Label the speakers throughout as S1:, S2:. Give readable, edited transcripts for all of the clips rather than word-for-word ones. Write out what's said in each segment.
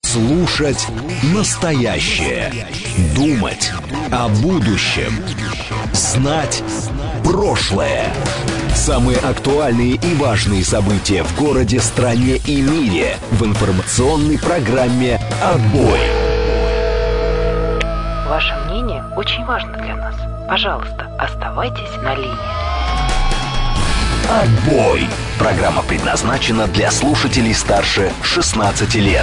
S1: Слушать настоящее. Думать о будущем. Знать прошлое. Самые актуальные и важные события в городе, стране и мире в информационной программе «Отбой».
S2: Ваше мнение очень важно для нас. Пожалуйста, оставайтесь на линии.
S1: «Отбой». Программа предназначена для слушателей старше 16 лет.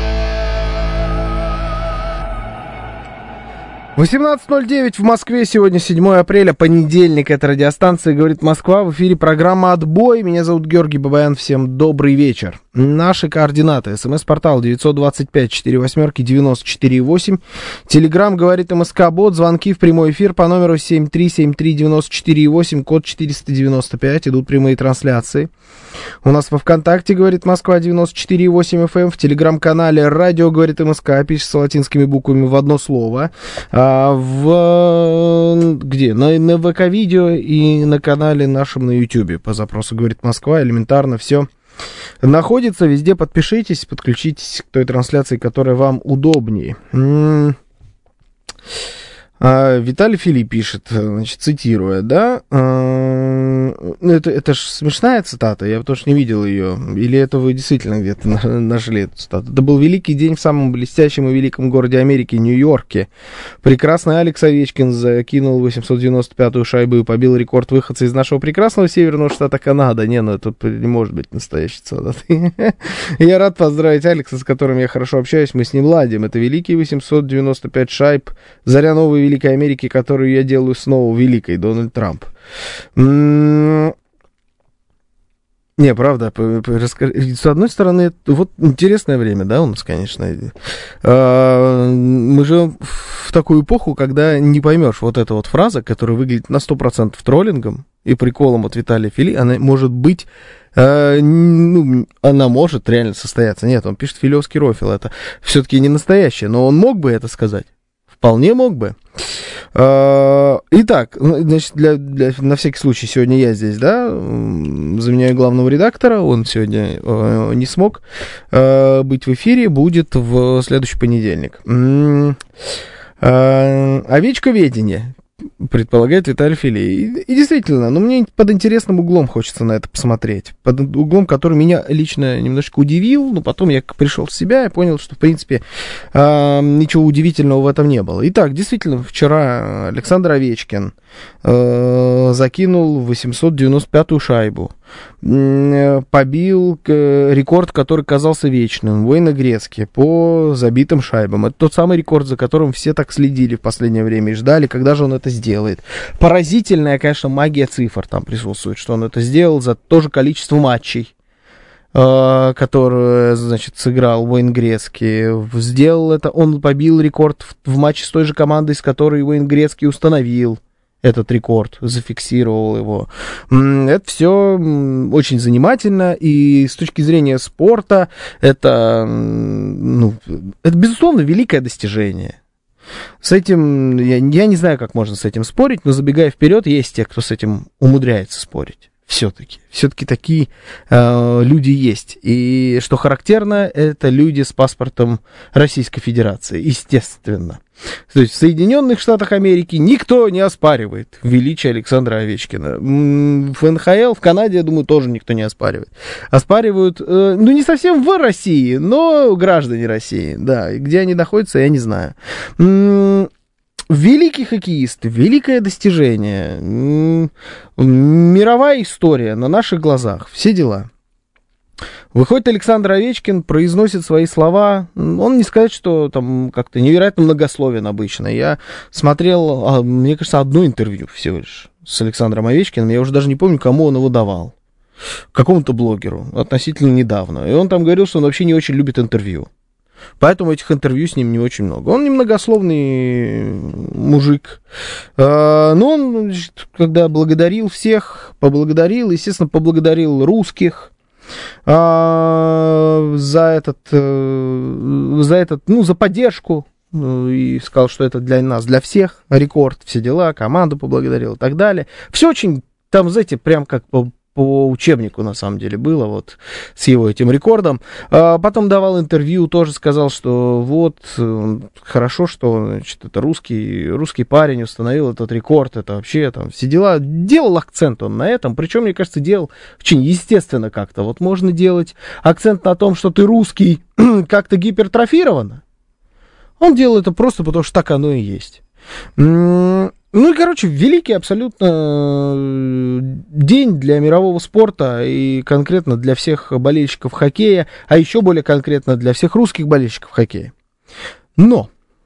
S3: 18:09 в Москве, сегодня 7 апреля, понедельник, это радиостанция «Говорит Москва», в эфире программа «Отбой», меня зовут Георгий Бабаян, всем добрый вечер. Наши координаты: смс-портал 925-48-94-8, телеграмм «Говорит МСК-бот», звонки в прямой эфир по номеру 7373948, код 495, идут прямые трансляции. У нас во ВКонтакте «Говорит Москва» 94,8 FM, в телеграм-канале «Радио Говорит МСК», пишется латинскими буквами в одно слово. Где? На ВК-видео и на канале нашем на Ютьюбе по запросу «Говорит Москва» элементарно все находится. Везде подпишитесь, подключитесь к той трансляции, которая вам удобнее. Виталий Филипп пишет, значит, цитируя, да, это ж смешная цитата, я потому что не видел ее, или это вы действительно где-то нашли эту цитату. Это был великий день в самом блестящем и великом городе Америки, Нью-Йорке. Прекрасный Алекс Овечкин закинул 895-ю шайбу и побил рекорд выходца из нашего прекрасного северного штата Канада. Не, ну это не может быть настоящий цитата. Я рад поздравить Алекса, с которым я хорошо общаюсь, мы с ним ладим. Это великие 895 шайб, заря новой Великой Америки, которую я делаю снова великой, Дональд Трамп. Не, правда, с одной стороны, вот интересное время, да, у нас, конечно. Мы живем в такую эпоху, когда не поймешь, вот эта вот фраза, которая выглядит на 100% троллингом и приколом от Виталия Фили, она может быть, она может реально состояться. Нет, он пишет филевский рофил, это все-таки не настоящее, но он мог бы это сказать. Вполне мог бы. Итак, значит, на всякий случай, сегодня я здесь, да, заменяю главного редактора, он сегодня не смог быть в эфире, будет в следующий понедельник. Овечковедение, предполагает Виталий Филей. И действительно, мне под интересным углом хочется на это посмотреть. Под углом, который меня лично немножечко удивил, но потом я пришел в себя и понял, что, в принципе, ничего удивительного в этом не было. Итак, действительно, вчера Александр Овечкин закинул 895-ю шайбу, побил рекорд, который казался вечным, Уэйна Грецки по забитым шайбам. Это тот самый рекорд, за которым все так следили в последнее время и ждали, когда же он это сделает. Поразительная, конечно, магия цифр там присутствует, что он это сделал за то же количество матчей, которое, значит, сыграл Уэйн Грецки. Сделал это, он побил рекорд в матче с той же командой, с которой Уэйн Грецки установил этот рекорд, зафиксировал его. Это все очень занимательно, и с точки зрения спорта это, это безусловно, великое достижение. С этим, я не знаю, как можно с этим спорить, но забегая вперед, есть те, кто с этим умудряется спорить. Все-таки такие люди есть. И что характерно, это люди с паспортом Российской Федерации, естественно. То есть в Соединенных Штатах Америки никто не оспаривает величие Александра Овечкина. В НХЛ, в Канаде, я думаю, тоже никто не оспаривает. Оспаривают, не совсем в России, но граждане России. Да, где они находятся, я не знаю. Великий хоккеист, великое достижение, мировая история на наших глазах, все дела. Выходит Александр Овечкин, произносит свои слова, он не сказать, что там как-то невероятно многословен обычно. Я смотрел, мне кажется, одно интервью всего лишь с Александром Овечкиным, я уже даже не помню, кому он его давал, какому-то блогеру относительно недавно. И он там говорил, что он вообще не очень любит интервью. Поэтому этих интервью с ним не очень много. Он немногословный мужик. Но он, значит, когда благодарил всех, естественно, поблагодарил русских за поддержку. И сказал, что это для нас, для всех рекорд, все дела, команду поблагодарил и так далее. Все очень, там, знаете, прям как по учебнику, на самом деле, было вот с его этим рекордом. Потом давал интервью, тоже сказал, что вот, хорошо, что, значит, это русский парень установил этот рекорд, это вообще там все дела. Делал акцент он на этом, причем, мне кажется, делал очень естественно как-то. Вот можно делать акцент на том, что ты русский как-то гипертрофированно. Он делал это просто потому, что так оно и есть. Ну и, короче, великий абсолютно день для мирового спорта и конкретно для всех болельщиков хоккея, а еще более конкретно для всех русских болельщиков хоккея. Но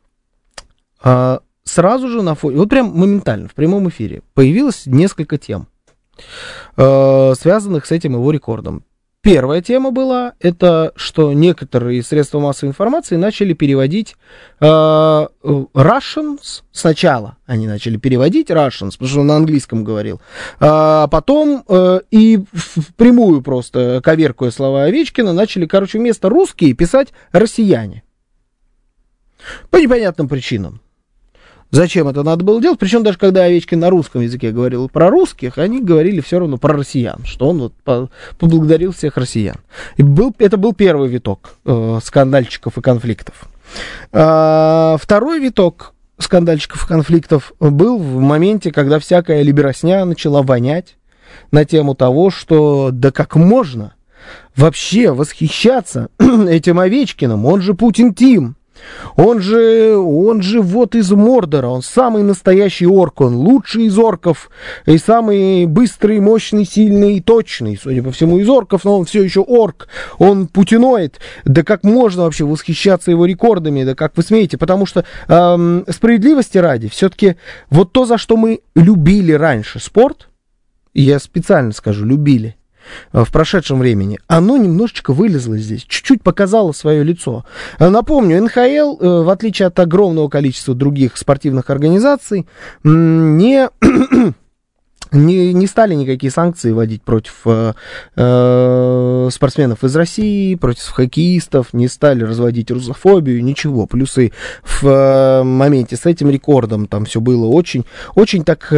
S3: сразу же на фоне, вот прям моментально в прямом эфире появилось несколько тем, связанных с этим его рекордом. Первая тема была, это что некоторые средства массовой информации начали переводить Russians, сначала они начали переводить Russians, потому что он на английском говорил, а потом и впрямую просто, коверкуя слова Овечкина, начали, короче, вместо русские писать россияне. По непонятным причинам. Зачем это надо было делать? Причем даже когда Овечкин на русском языке говорил про русских, они говорили все равно про россиян, что он вот поблагодарил всех россиян. И это был первый виток скандальчиков и конфликтов. Второй виток скандальчиков и конфликтов был в моменте, когда всякая либерасня начала вонять на тему того, что да как можно вообще восхищаться этим Овечкиным, он же Путин Тим. Он же вот из Мордора, он самый настоящий орк, он лучший из орков, и самый быстрый, мощный, сильный и точный, судя по всему, из орков, но он все еще орк, он путиноид. Да как можно вообще восхищаться его рекордами, да как вы смеете, потому что справедливости ради, все-таки вот то, за что мы любили раньше спорт, я специально скажу, любили, в прошедшем времени, оно немножечко вылезло здесь, чуть-чуть показало свое лицо. Напомню, НХЛ, в отличие от огромного количества других спортивных организаций, не стали никакие санкции вводить против спортсменов из России, против хоккеистов, не стали разводить русофобию, ничего. Плюсы в моменте с этим рекордом там все было очень, очень так...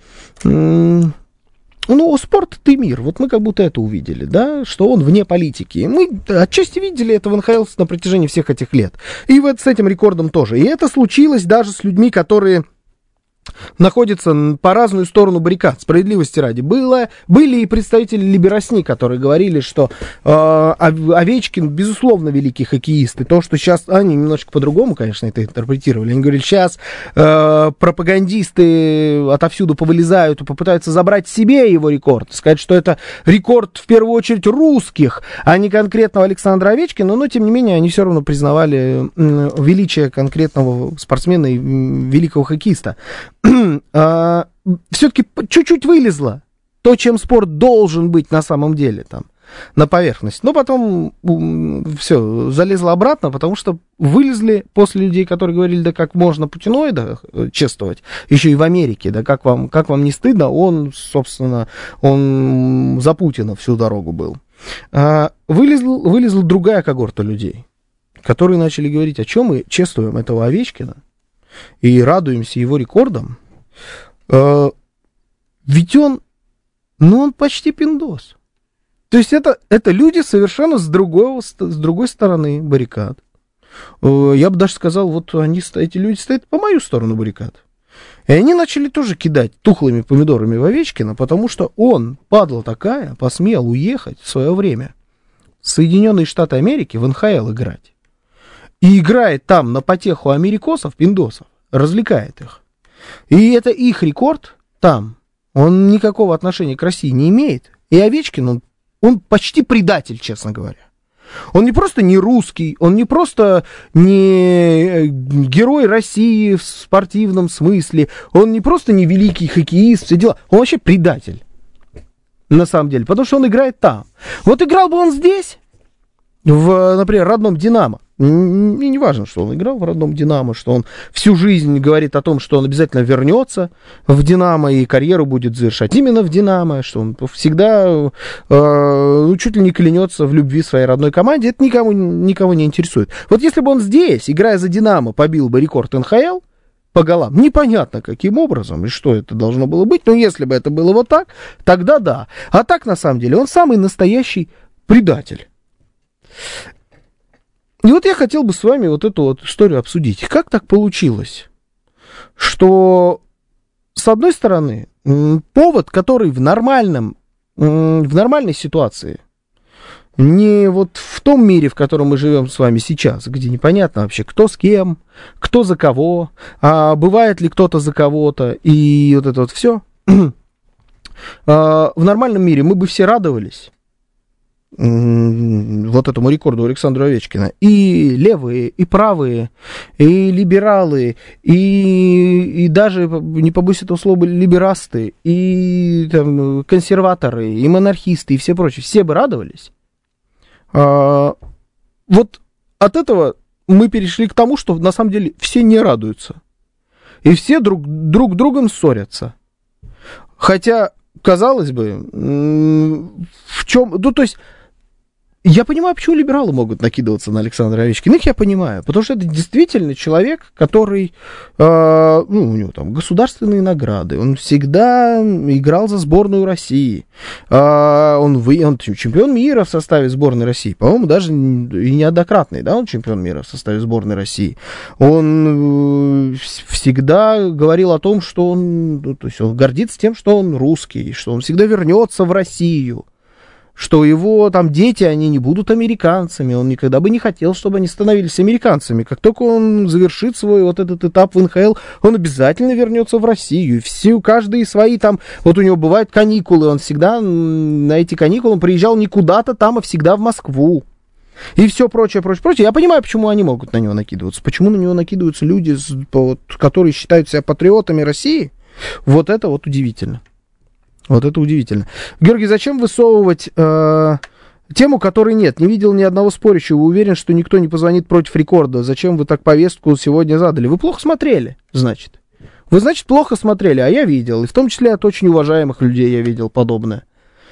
S3: Ну, спорт — это мир. Вот мы как будто это увидели, да, что он вне политики. Мы отчасти видели это в НХЛ на протяжении всех этих лет. И вот с этим рекордом тоже. И это случилось даже с людьми, которые находятся по разную сторону баррикад, справедливости ради. Были и представители либерасни, которые говорили, что Овечкин, безусловно, великий хоккеист, и то, что сейчас, они немножко по-другому, конечно, это интерпретировали, они говорили, сейчас пропагандисты отовсюду повылезают и попытаются забрать себе его рекорд, сказать, что это рекорд, в первую очередь, русских, а не конкретного Александра Овечкина, но, тем не менее, они все равно признавали величие конкретного спортсмена и великого хоккеиста. Все-таки чуть-чуть вылезло то, чем спорт должен быть на самом деле там, на поверхность. Но потом все, залезло обратно, потому что вылезли после людей, которые говорили, да как можно путиноида чествовать, еще и в Америке, да как вам не стыдно, он, собственно, он за Путина всю дорогу был. Вылезла другая когорта людей, которые начали говорить, о чем мы чествуем этого Овечкина и радуемся его рекордам, ведь он почти пиндос. То есть это люди совершенно с другой стороны баррикад. Я бы даже сказал, вот эти люди стоят по мою сторону баррикад. И они начали тоже кидать тухлыми помидорами в Овечкина, потому что он, падла такая, посмел уехать в свое время в Соединенные Штаты Америки в НХЛ играть. И играет там на потеху америкосов, пиндосов, развлекает их. И это их рекорд там. Он никакого отношения к России не имеет. И Овечкин, он почти предатель, честно говоря. Он не просто не русский, он не просто не герой России в спортивном смысле, он не просто не великий хоккеист, все дела. Он вообще предатель, на самом деле, потому что он играет там. Вот играл бы он здесь, в, например, родном «Динамо». И не важно, что он играл в родном «Динамо», что он всю жизнь говорит о том, что он обязательно вернется в «Динамо» и карьеру будет завершать именно в «Динамо», что он всегда чуть ли не клянется в любви своей родной команде. Это никого не интересует. Вот если бы он здесь, играя за «Динамо», побил бы рекорд НХЛ, по голам. Непонятно, каким образом и что это должно было быть, но если бы это было вот так, тогда да. А так, на самом деле, он самый настоящий предатель. И вот я хотел бы с вами вот эту вот историю обсудить. Как так получилось, что, с одной стороны, повод, который в нормальной ситуации, не вот в том мире, в котором мы живем с вами сейчас, где непонятно вообще, кто с кем, кто за кого, бывает ли кто-то за кого-то, и вот это вот все. В нормальном мире мы бы все радовались вот этому рекорду Александра Овечкина. И левые, и правые, и либералы, и даже, не побоюсь этого слова, либерасты, и там, консерваторы, и монархисты, и все прочие. Все бы радовались. Вот от этого мы перешли к тому, что на самом деле все не радуются. И все друг другом ссорятся. Хотя, казалось бы, в чем... Ну, то есть, я понимаю, почему либералы могут накидываться на Александра Овечкина. Их я понимаю, потому что это действительно человек, который, у него там государственные награды, он всегда играл за сборную России, он чемпион мира в составе сборной России, по-моему, даже и неоднократный, да, он чемпион мира в составе сборной России. Он всегда говорил о том, что он гордится тем, что он русский, что он всегда вернется в Россию, что его там дети, они не будут американцами, он никогда бы не хотел, чтобы они становились американцами. Как только он завершит свой вот этот этап в НХЛ, он обязательно вернется в Россию. И каждый свои там, вот у него бывают каникулы, он всегда на эти каникулы он приезжал не куда-то там, а всегда в Москву. И все прочее. Я понимаю, почему они могут на него накидываться. Почему на него накидываются люди, которые считают себя патриотами России. Вот это вот удивительно. Вот это удивительно. Георгий, зачем высовывать тему, которой нет? Не видел ни одного спорящего. Уверен, что никто не позвонит против рекорда. Зачем вы так повестку сегодня задали? Вы плохо смотрели, значит. Вы, значит, плохо смотрели, а я видел. И в том числе от очень уважаемых людей я видел подобное.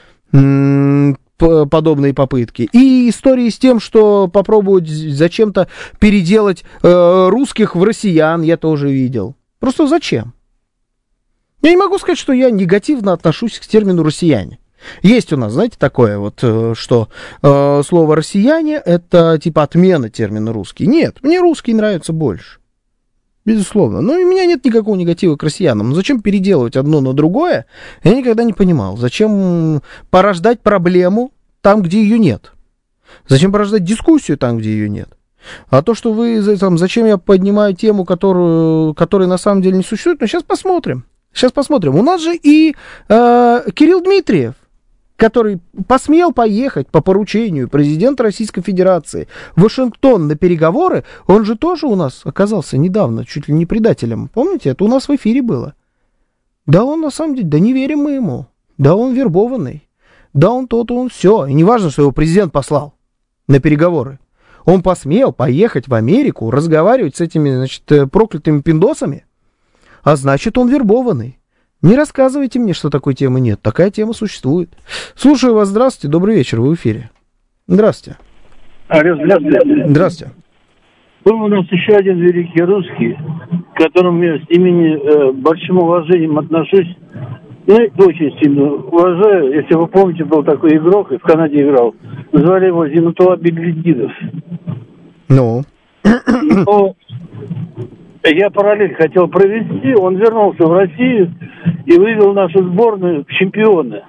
S3: Подобные попытки. И истории с тем, что попробовать зачем-то переделать русских в россиян, я тоже видел. Просто зачем? Я не могу сказать, что я негативно отношусь к термину «россияне». Есть у нас, знаете, такое вот, что слово «россияне» — это типа отмена термина «русский». Нет, мне русский нравится больше. Безусловно. Но у меня нет никакого негатива к россиянам. Но зачем переделывать одно на другое, я никогда не понимал. Зачем порождать проблему там, где ее нет? Зачем порождать дискуссию там, где ее нет? А то, что вы... Зачем я поднимаю тему, которая на самом деле не существует, сейчас посмотрим. У нас же и Кирилл Дмитриев, который посмел поехать по поручению президента Российской Федерации в Вашингтон на переговоры, он же тоже у нас оказался недавно чуть ли не предателем. Помните, это у нас в эфире было. Да он на самом деле, да не верим мы ему. Да он вербованный. Да он то-то, он все. И не важно, что его президент послал на переговоры. Он посмел поехать в Америку, разговаривать с этими, значит, проклятыми пиндосами. А значит, он вербованный. Не рассказывайте мне, что такой темы нет. Такая тема существует. Слушаю вас. Здравствуйте. Добрый вечер. Вы в эфире. Здравствуйте.
S4: Алло, здравствуйте.
S3: Здравствуйте.
S4: Был у нас еще один великий русский, к которому я с большим уважением отношусь. Я очень сильно уважаю. Если вы помните, был такой игрок, и в Канаде играл. Звали его Зинатула Беглидинов.
S3: Ну?
S4: Но я параллель хотел провести. Он вернулся в Россию и вывел нашу сборную в чемпионы.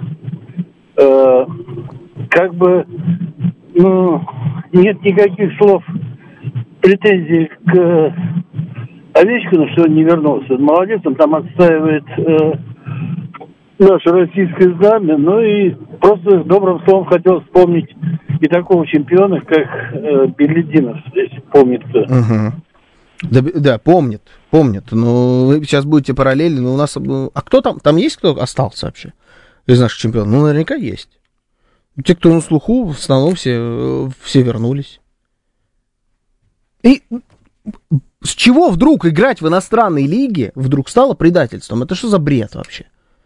S4: Нет никаких слов претензий к Овечкину, что он не вернулся. Он молодец, он там отстаивает наше российское знамя. Ну и просто добрым словом хотел вспомнить и такого чемпиона, как Беглидинов, если помнит кто.
S3: Да, помнит. Но вы сейчас будете параллельно, но у нас... А кто там? Там есть кто остался вообще из наших чемпионов? Ну, наверняка есть. Те, кто на слуху, в основном все вернулись. И с чего вдруг играть в иностранной лиге вдруг стало предательством? Это что за бред вообще?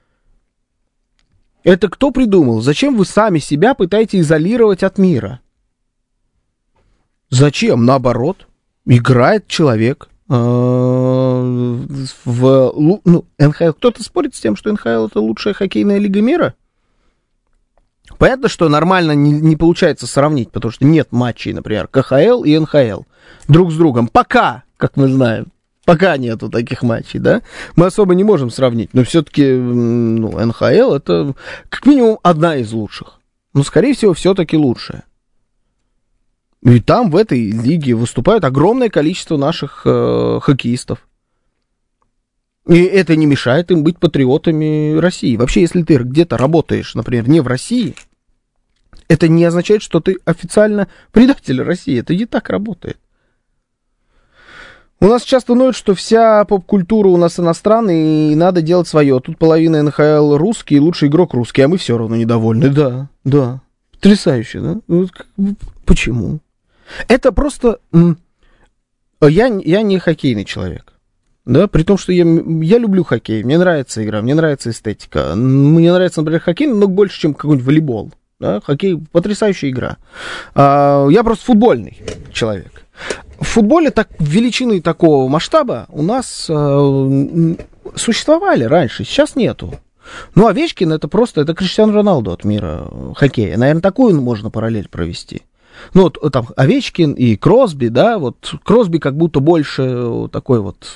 S3: Это кто придумал? Зачем вы сами себя пытаетесь изолировать от мира? Зачем? Наоборот. Играет человек, НХЛ. Кто-то спорит с тем, что НХЛ это лучшая хоккейная лига мира? Понятно, что нормально не получается сравнить, потому что нет матчей, например, КХЛ и НХЛ друг с другом. Пока, как мы знаем, пока нету таких матчей, да? Мы особо не можем сравнить, но все-таки НХЛ это как минимум одна из лучших. Но, скорее всего, все-таки лучшая. И там, в этой лиге, выступает огромное количество наших хоккеистов. И это не мешает им быть патриотами России. Вообще, если ты где-то работаешь, например, не в России, это не означает, что ты официально предатель России. Это не так работает. У нас часто ноют, что вся поп-культура у нас иностранная, и надо делать свое. Тут половина НХЛ русский, лучший игрок русский, а мы все равно недовольны. Да. Потрясающе, да? Почему? Это просто... Я не хоккейный человек. Да, при том, что я люблю хоккей, мне нравится игра, мне нравится эстетика. Мне нравится, например, хоккей намного больше, чем какой-нибудь волейбол. Да? Хоккей — потрясающая игра. Я просто футбольный человек. В футболе величины такого масштаба у нас существовали раньше, сейчас нету. Ну, Овечкин это Криштиану Роналду от мира хоккея. Наверное, такую можно параллель провести. Ну, вот там Овечкин и Кросби, да, вот Кросби как будто больше такой вот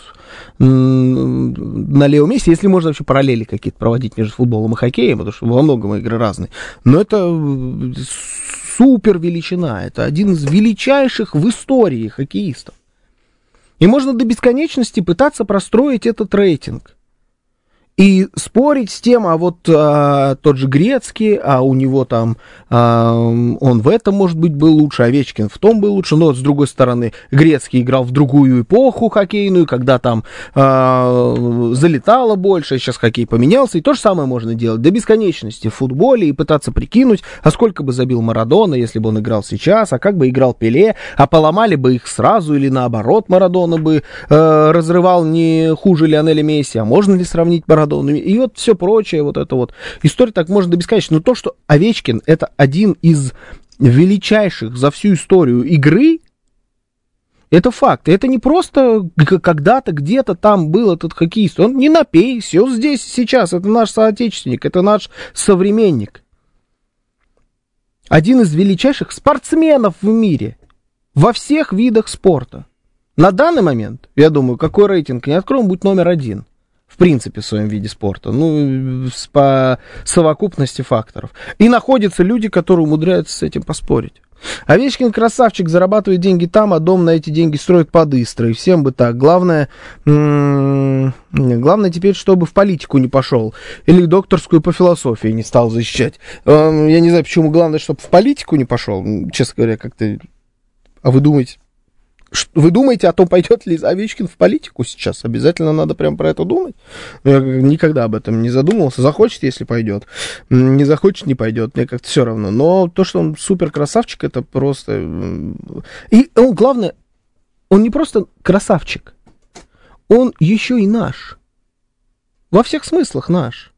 S3: на левом месте, если можно вообще параллели какие-то проводить между футболом и хоккеем, потому что во многом игры разные. Но это супер величина, это один из величайших в истории хоккеистов. И можно до бесконечности пытаться простроить этот рейтинг. И спорить с тем, тот же Грецкий, у него там, он в этом, может быть, был лучше, Овечкин в том был лучше, но с другой стороны, Грецкий играл в другую эпоху хоккейную, когда там залетало больше, сейчас хоккей поменялся, и то же самое можно делать до бесконечности в футболе и пытаться прикинуть, а сколько бы забил Марадона, если бы он играл сейчас, а как бы играл Пеле, а поломали бы их сразу, или наоборот, Марадона бы разрывал не хуже Лионеля Месси, а можно ли сравнить Марадона? И вот все прочее, вот это вот. История так можно до бесконечности. Но то, что Овечкин это один из величайших за всю историю игры, это факт. Это не просто когда-то, где-то там был этот хоккеист. Он не на пейсе, он здесь сейчас. Это наш соотечественник, это наш современник. Один из величайших спортсменов в мире. Во всех видах спорта. На данный момент, я думаю, какой рейтинг не откроем, будет номер 1. В принципе, в своем виде спорта. Ну, по совокупности факторов. И находятся люди, которые умудряются с этим поспорить. Овечкин красавчик, зарабатывает деньги там, а дом на эти деньги строит под Истрой. Всем бы так. Главное теперь, чтобы в политику не пошел. Или докторскую по философии не стал защищать. Я не знаю, почему главное, чтобы в политику не пошел. Честно говоря, как-то... А вы думаете о том, пойдет ли Овечкин в политику сейчас? Обязательно надо прям про это думать. Я никогда об этом не задумывался. Захочет, если пойдет. Не захочет, не пойдет. Мне как-то все равно. Но то, что он супер красавчик, это просто... И он, главное, он не просто красавчик. Он еще и наш. Во всех смыслах наш.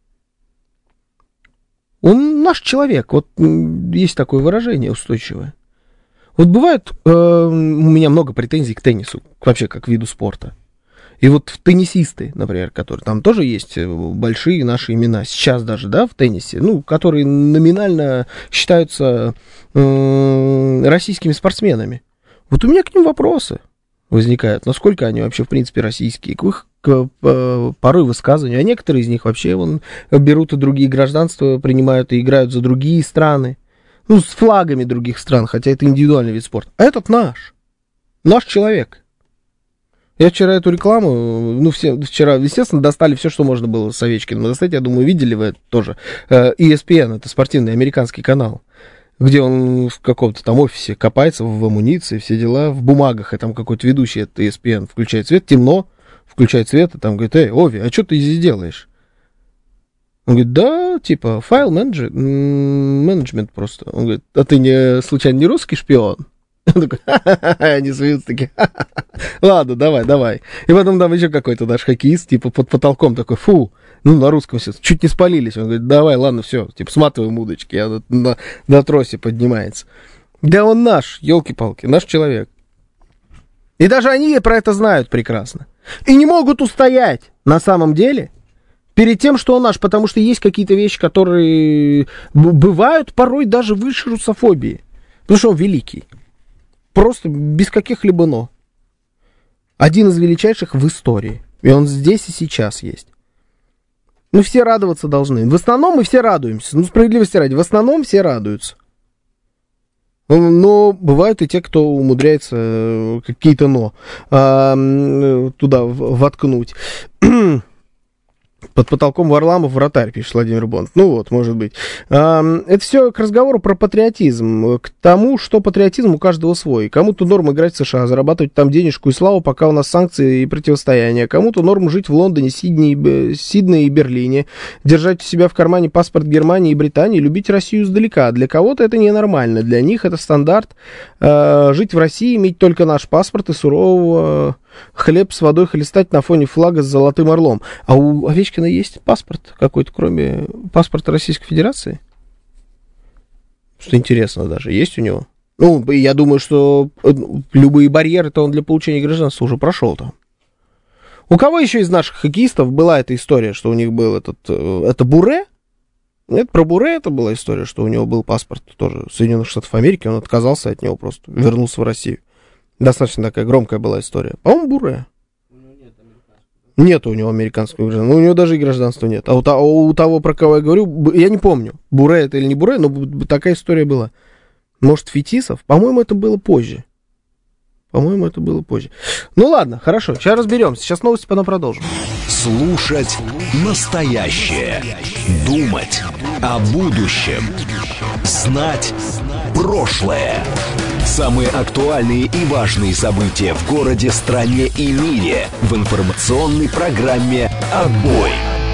S3: Он наш человек. Вот есть такое выражение устойчивое. Вот бывает, у меня много претензий к теннису, вообще как к виду спорта. И вот теннисисты, например, которые там тоже есть большие наши имена, сейчас даже, да, в теннисе, ну, которые номинально считаются российскими спортсменами. Вот у меня к ним вопросы возникают, насколько они вообще, в принципе, российские, к их порой высказыванию. А некоторые из них вообще берут и другие гражданства, принимают и играют за другие страны. Ну, с флагами других стран, хотя это индивидуальный вид спорта. А этот наш человек. Я вчера эту рекламу, вчера, естественно, достали все, что можно было с Овечкиным достать. Я думаю, видели вы это тоже. ESPN, это спортивный американский канал, где он в каком-то там офисе копается в амуниции, все дела, в бумагах, и там какой-то ведущий от ESPN включает свет, темно, включает свет, и там говорит: эй, Ови, а что ты здесь делаешь? Он говорит: да, типа, менеджмент просто. Он говорит: а ты случайно не русский шпион? Он такой: они смеются такие: ладно, давай. И потом там еще какой-то наш хоккеист, типа, под потолком такой: фу, на русском все, чуть не спалились. Он говорит: давай, ладно, все, типа, сматываем удочки, я на тросе поднимается. Да он наш, елки-палки, наш человек. И даже они про это знают прекрасно. И не могут устоять на самом деле перед тем, что он наш, потому что есть какие-то вещи, которые бывают порой даже выше русофобии. Потому что он великий. Просто без каких-либо «но». Один из величайших в истории. И он здесь и сейчас есть. Ну, все радоваться должны. В основном мы все радуемся. Ну, справедливости ради, в основном все радуются. Но бывают и те, кто умудряется какие-то «но» туда воткнуть. Под потолком Варламов вратарь, пишет Владимир Бонд. Ну вот, может быть. Это все к разговору про патриотизм. К тому, что патриотизм у каждого свой. Кому-то норм играть в США, зарабатывать там денежку и славу, пока у нас санкции и противостояние. Кому-то норм жить в Лондоне, Сиднее и Берлине. Держать у себя в кармане паспорт Германии и Британии. Любить Россию издалека. Для кого-то это ненормально. Для них это стандарт. Жить в России, иметь только наш паспорт и сурового... хлеб с водой хлестать на фоне флага с золотым орлом. А у Овечкина есть паспорт какой-то, кроме паспорта Российской Федерации? Что интересно даже, есть у него? Ну, я думаю, что любые барьеры-то он для получения гражданства уже прошел там. У кого еще из наших хоккеистов была эта история, что у них был это Буре? Нет, про Буре это была история, что у него был паспорт тоже Соединенных Штатов Америки, он отказался от него просто, вернулся в Россию. Достаточно такая громкая была история. По-моему, Буре. Нет у него американского гражданства. У него даже и гражданства нет. А у того, про кого я говорю, я не помню, Буре это или не Буре, но такая история была. Может, Фетисов? По-моему, это было позже. Ну ладно, хорошо, сейчас разберемся. Сейчас новости, потом продолжим.
S1: Слушать настоящее. Думать о будущем. Знать прошлое. Самые актуальные и важные события в городе, стране и мире в информационной программе «Отбой».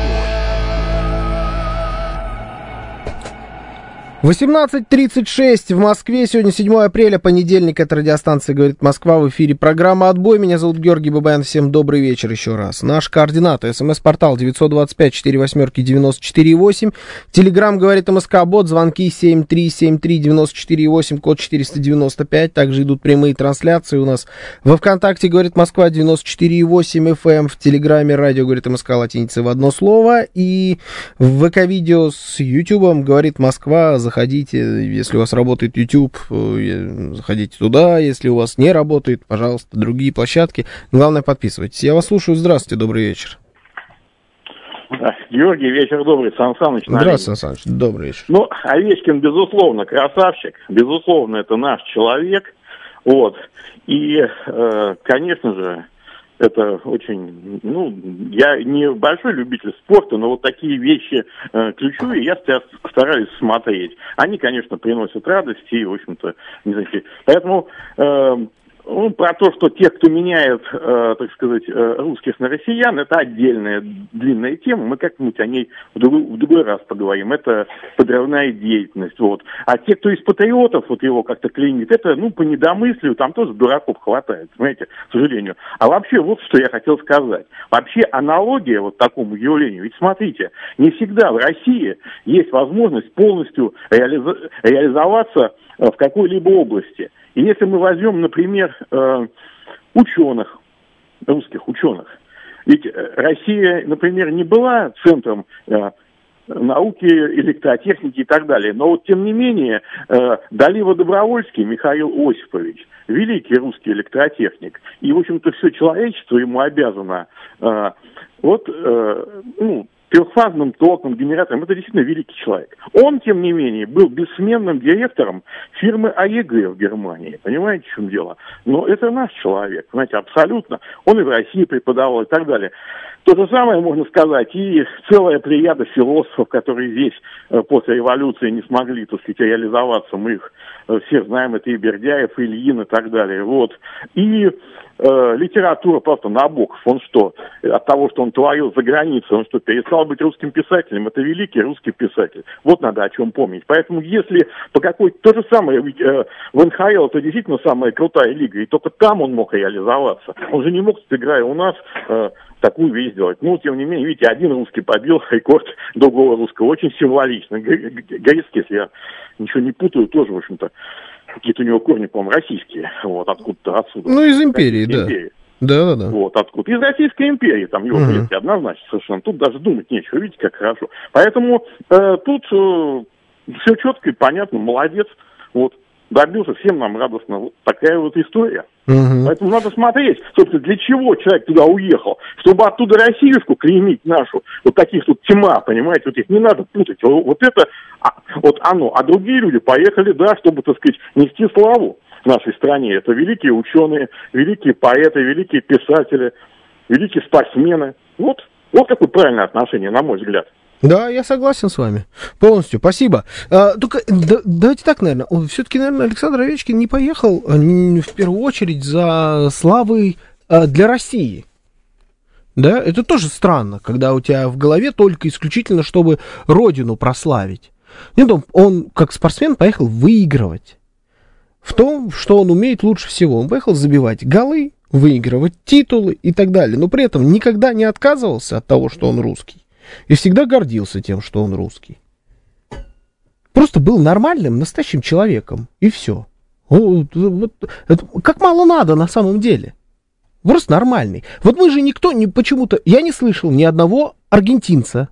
S3: 18:36 в Москве. Сегодня 7 апреля, понедельник. Это радиостанция «Говорит Москва». В эфире программа «Отбой». Меня зовут Георгий Бабаян. Всем добрый вечер еще раз. Наш координаты. СМС-портал 925-48-94-8. Телеграм «Говорит МСК-бот». Звонки 7373-94-8, код 495. Также идут прямые трансляции у нас. Во ВКонтакте «Говорит Москва» 94,8 FM. В Телеграме радио «Говорит МСК» латиницей в одно слово. И в ВК-видео с Ютубом «Говорит Москва». Заходите, если у вас работает YouTube, заходите туда, если у вас не работает, пожалуйста, другие площадки. Главное, подписывайтесь. Я вас слушаю. Здравствуйте, добрый вечер.
S5: Георгий, вечер добрый, Сан Саныч.
S3: Здравствуйте, Сан Саныч, добрый вечер.
S5: Ну, Овечкин, безусловно, красавчик, безусловно, это наш человек, вот, и, конечно же, это очень, я не большой любитель спорта, но вот такие вещи ключевые я стараюсь смотреть. Они, конечно, приносят радость и, в общем-то, не знаю, поэтому про то, что те, кто меняет, так сказать, русских на россиян, это отдельная длинная тема, мы как-нибудь о ней в другой раз поговорим. Это подрывная деятельность, вот. А те, кто из патриотов, вот его как-то клеймит, это, по недомыслию, там тоже дураков хватает, понимаете, к сожалению. А вообще, вот что я хотел сказать. Вообще, аналогия вот такому явлению, ведь смотрите, не всегда в России есть возможность полностью реализоваться в какой-либо области. И если мы возьмем, например, ученых, русских ученых, ведь Россия, например, не была центром науки, электротехники и так далее, но вот тем не менее Далива-Добровольский Михаил Осипович, великий русский электротехник, и, в общем-то, все человечество ему обязано трехфазным током, генератором, это действительно великий человек. Он, тем не менее, был бессменным директором фирмы АЕГ в Германии. Понимаете, в чем дело? Но это наш человек, понимаете, абсолютно. Он и в России преподавал и так далее. То же самое можно сказать и целая плеяда философов, которые здесь после революции не смогли, так сказать, реализоваться. Мы их все знаем, это и Бердяев, и Ильин и так далее. Вот. И литература просто Набоков. Он что, от того, что он творил за границей, он что, перестал быть русским писателем? Это великий русский писатель. Вот надо о чем помнить. Поэтому если по какой-то... То же самое, ведь в НХЛ это действительно самая крутая лига, и только там он мог реализоваться. Он же не мог, играя у нас, такую вещь сделать. Ну, тем не менее, видите, один русский побил рекорд другого русского. Очень символично. Горецкий, если я ничего не путаю, тоже, в общем-то, какие-то у него корни, по-моему, российские, вот, откуда-то отсюда.
S3: Ну, из империи, да. Империи. Да.
S5: Вот, откуда? Из Российской империи, там его предки однозначно совершенно. Тут даже думать нечего, видите, как хорошо. Поэтому тут все четко и понятно, молодец, вот, добился, всем нам радостно. Вот такая вот история. Поэтому надо смотреть, собственно, для чего человек туда уехал. Чтобы оттуда Россиюшку клеймить нашу, вот таких тут тьма, понимаете, вот их не надо путать. Вот это, вот оно. А другие люди поехали, да, чтобы, так сказать, нести славу нашей стране. Это великие ученые, великие поэты, великие писатели, великие спортсмены. Вот какое правильное отношение, на мой взгляд.
S3: Да, я согласен с вами. Полностью. Спасибо. Только давайте так, наверное. Все-таки, наверное, Александр Овечкин не поехал в первую очередь за славой для России. Да, это тоже странно, когда у тебя в голове только исключительно, чтобы родину прославить. Нет, он как спортсмен поехал выигрывать. В том, что он умеет лучше всего. Он поехал забивать голы, выигрывать титулы и так далее. Но при этом никогда не отказывался от того, что он русский. И всегда гордился тем, что он русский. Просто был нормальным, настоящим человеком. И все. Как мало надо на самом деле. Просто нормальный. Вот мы же почему-то... Я не слышал ни одного аргентинца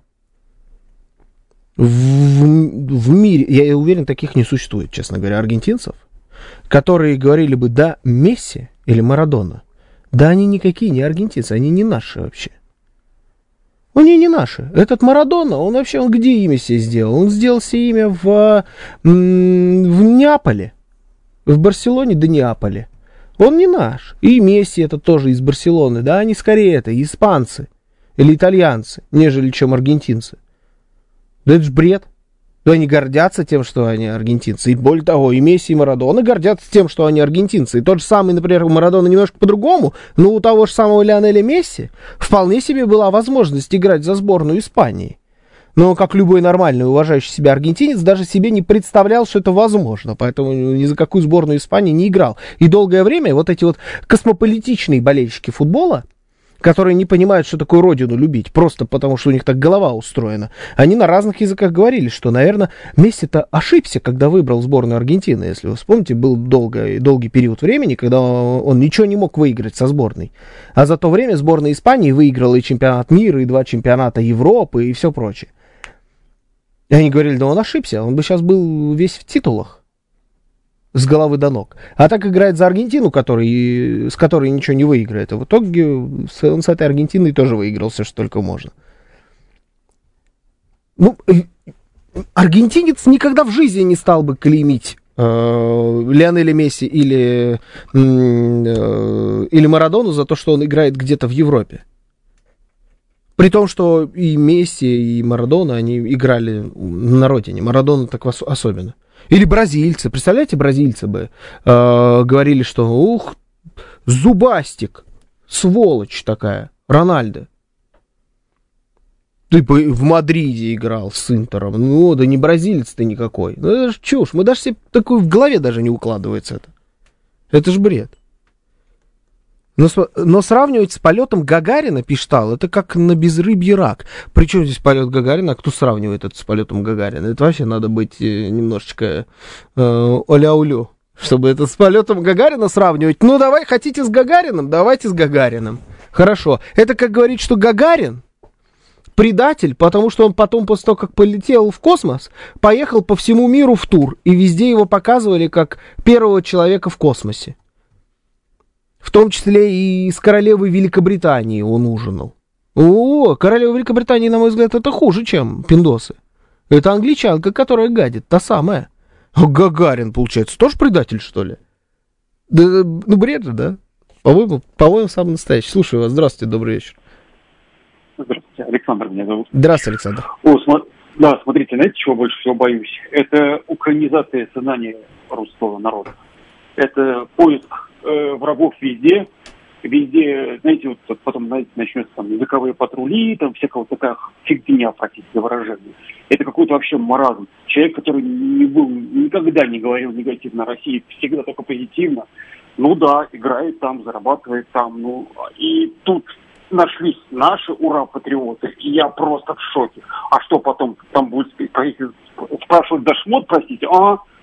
S3: в мире. Я уверен, таких не существует, честно говоря, аргентинцев, которые говорили бы, да, Месси или Марадона. Да они никакие не аргентинцы, они не наши вообще. Они не наши. Этот Марадона, он где имя себе сделал? Он сделал себе имя в Неаполе. В Барселоне да Неаполе. Он не наш. И Месси это тоже из Барселоны. Да, они скорее испанцы или итальянцы, нежели чем аргентинцы. Да это же бред. Да они гордятся тем, что они аргентинцы. И более того, и Месси, и Марадона гордятся тем, что они аргентинцы. И тот же самый, например, у Марадона немножко по-другому, но у того же самого Лионеля Месси вполне себе была возможность играть за сборную Испании. Но как любой нормальный, уважающий себя аргентинец, даже себе не представлял, что это возможно. Поэтому ни за какую сборную Испании не играл. И долгое время вот эти вот космополитичные болельщики футбола, которые не понимают, что такое родину любить, просто потому, что у них так голова устроена, они на разных языках говорили, что, наверное, Месси-то ошибся, когда выбрал сборную Аргентины. Если вы вспомните, был долгий период времени, когда он ничего не мог выиграть со сборной. А за то время сборная Испании выиграла и чемпионат мира, и 2 чемпионата Европы, и все прочее. И они говорили, да он ошибся, он бы сейчас был весь в титулах. С головы до ног. А так играет за Аргентину, с которой ничего не выиграет. И в итоге он с этой Аргентиной тоже выиграл все, что только можно. Ну, аргентинец никогда в жизни не стал бы клеймить Лионеля Месси или Марадону за то, что он играет где-то в Европе. При том, что и Месси, и Марадона, они играли на родине. Марадона так особенно. Или бразильцы. Представляете, бразильцы бы говорили, что зубастик, сволочь такая, Рональдо. Ты бы в Мадриде играл с Интером. Ну, да не бразилец ты никакой. Ну, это же чушь. Мы даже себе такое в голове даже не укладывается это. Это ж бред. Но сравнивать с полетом Гагарина, пишет Ал, это как на безрыбье рак. Причем здесь полет Гагарина? А кто сравнивает это с полетом Гагарина? Это вообще надо быть немножечко оля-улю, чтобы это с полетом Гагарина сравнивать. Ну, давай, хотите с Гагарином? Давайте с Гагарином. Хорошо. Это как говорить, что Гагарин предатель, потому что он потом, после того, как полетел в космос, поехал по всему миру в тур, и везде его показывали как первого человека в космосе. В том числе и с королевой Великобритании он ужинал. Королева Великобритании, на мой взгляд, это хуже, чем пиндосы. Это англичанка, которая гадит, та самая. Гагарин, получается, тоже предатель, что ли? Да, ну, бред же, да? По-моему, самый настоящий. Слушаю вас. Здравствуйте, добрый вечер.
S6: Здравствуйте, Александр меня зовут.
S3: Здравствуйте, Александр.
S6: Да, смотрите, знаете, чего больше всего боюсь? Это украинизация сознания русского народа. Это поиск врагов везде, знаете, вот потом, знаете, начнется там языковые патрули, там всякая вот такая фигня, простите за выражение. Это какой-то вообще маразм. Человек, который никогда не говорил негативно о России, всегда только позитивно. Ну да, играет там, зарабатывает там, ну, и тут нашлись наши ура-патриоты, и я просто в шоке. А что потом там будет спрашивать Дашмот, простите,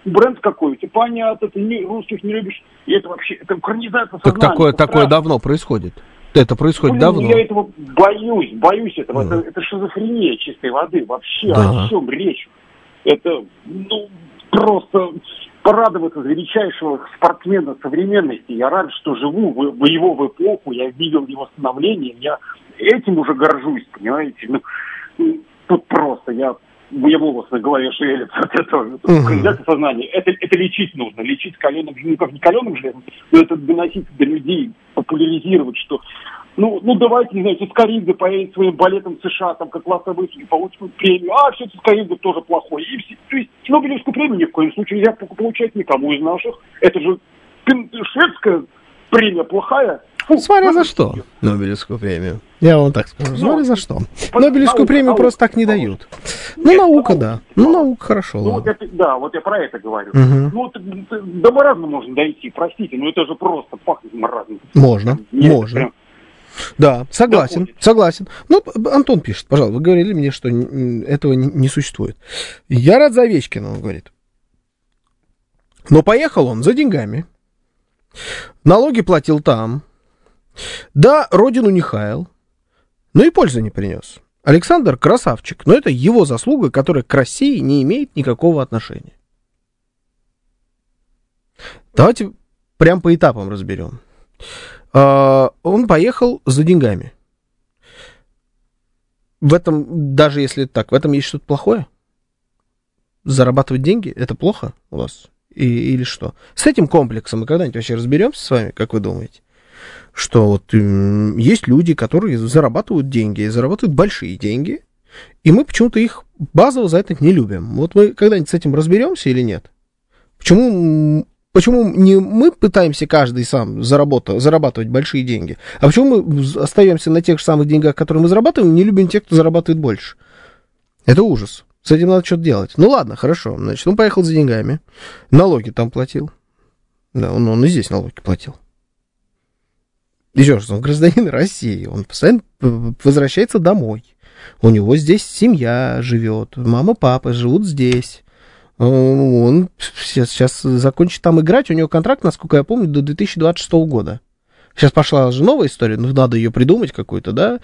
S6: бренд какой-то, понятно, ты русских не любишь, и это вообще, это украинизация сознания.
S3: Так такое давно происходит. Это происходит давно.
S6: Я этого боюсь этого. Да. Это шизофрения чистой воды. Вообще о чем речь? Это, просто порадоваться за величайшего спортсмена современности. Я рад, что живу в его эпоху, я видел его становление, я этим уже горжусь, понимаете? Тут просто волосы на голове шевелятся от этого. Организация сознания. Это лечить нужно. Лечить каленым, как не каленым железом, но это доносить до людей, популяризировать, что давайте, не знаю, Цискоридзе поедет своим балетом в США, там, как классовый, и получит премию. Все, Цискоридзе тоже плохой. То есть Нобелевскую премию ни в коем случае нельзя получать никому из наших. Это же шведская премия плохая.
S3: Смотря за что Нобелевскую премию. Я вам так скажу. Смотря за что. Нобелевскую премию просто так не дают. Наука, да. Наука хорошо.
S6: Вот я про это говорю. До маразма можно дойти, простите, но это же просто пахнет маразмом.
S3: Можно. Да, согласен. Антон пишет, пожалуйста, вы говорили мне, что этого не существует. Я рад за Овечкина, он говорит. Но поехал он за деньгами. Налоги платил там. Да, родину не хаял. Но и пользы не принес. Александр красавчик, но это его заслуга, которая к России не имеет никакого отношения. Давайте прям по этапам разберем. Он поехал за деньгами. В этом, даже если так, в этом есть что-то плохое? Зарабатывать деньги, это плохо у вас? Или что? С этим комплексом мы когда-нибудь вообще разберемся с вами, как вы думаете? Что вот есть люди, которые зарабатывают деньги, зарабатывают большие деньги, и мы почему-то их базово за это не любим. Вот мы когда-нибудь с этим разберемся или нет? Почему не мы пытаемся каждый сам зарабатывать большие деньги, а почему мы остаемся на тех же самых деньгах, которые мы зарабатываем, не любим тех, кто зарабатывает больше? Это ужас. С этим надо что-то делать. Ну ладно, хорошо. Значит, он поехал за деньгами, налоги там платил. Да, он и здесь налоги платил. Еще раз, он гражданин России, он постоянно возвращается домой. У него здесь семья живет, мама, папа живут здесь. Он сейчас закончит там играть, у него контракт, насколько я помню, до 2026 года. Сейчас пошла же новая история, надо ее придумать какую-то, да,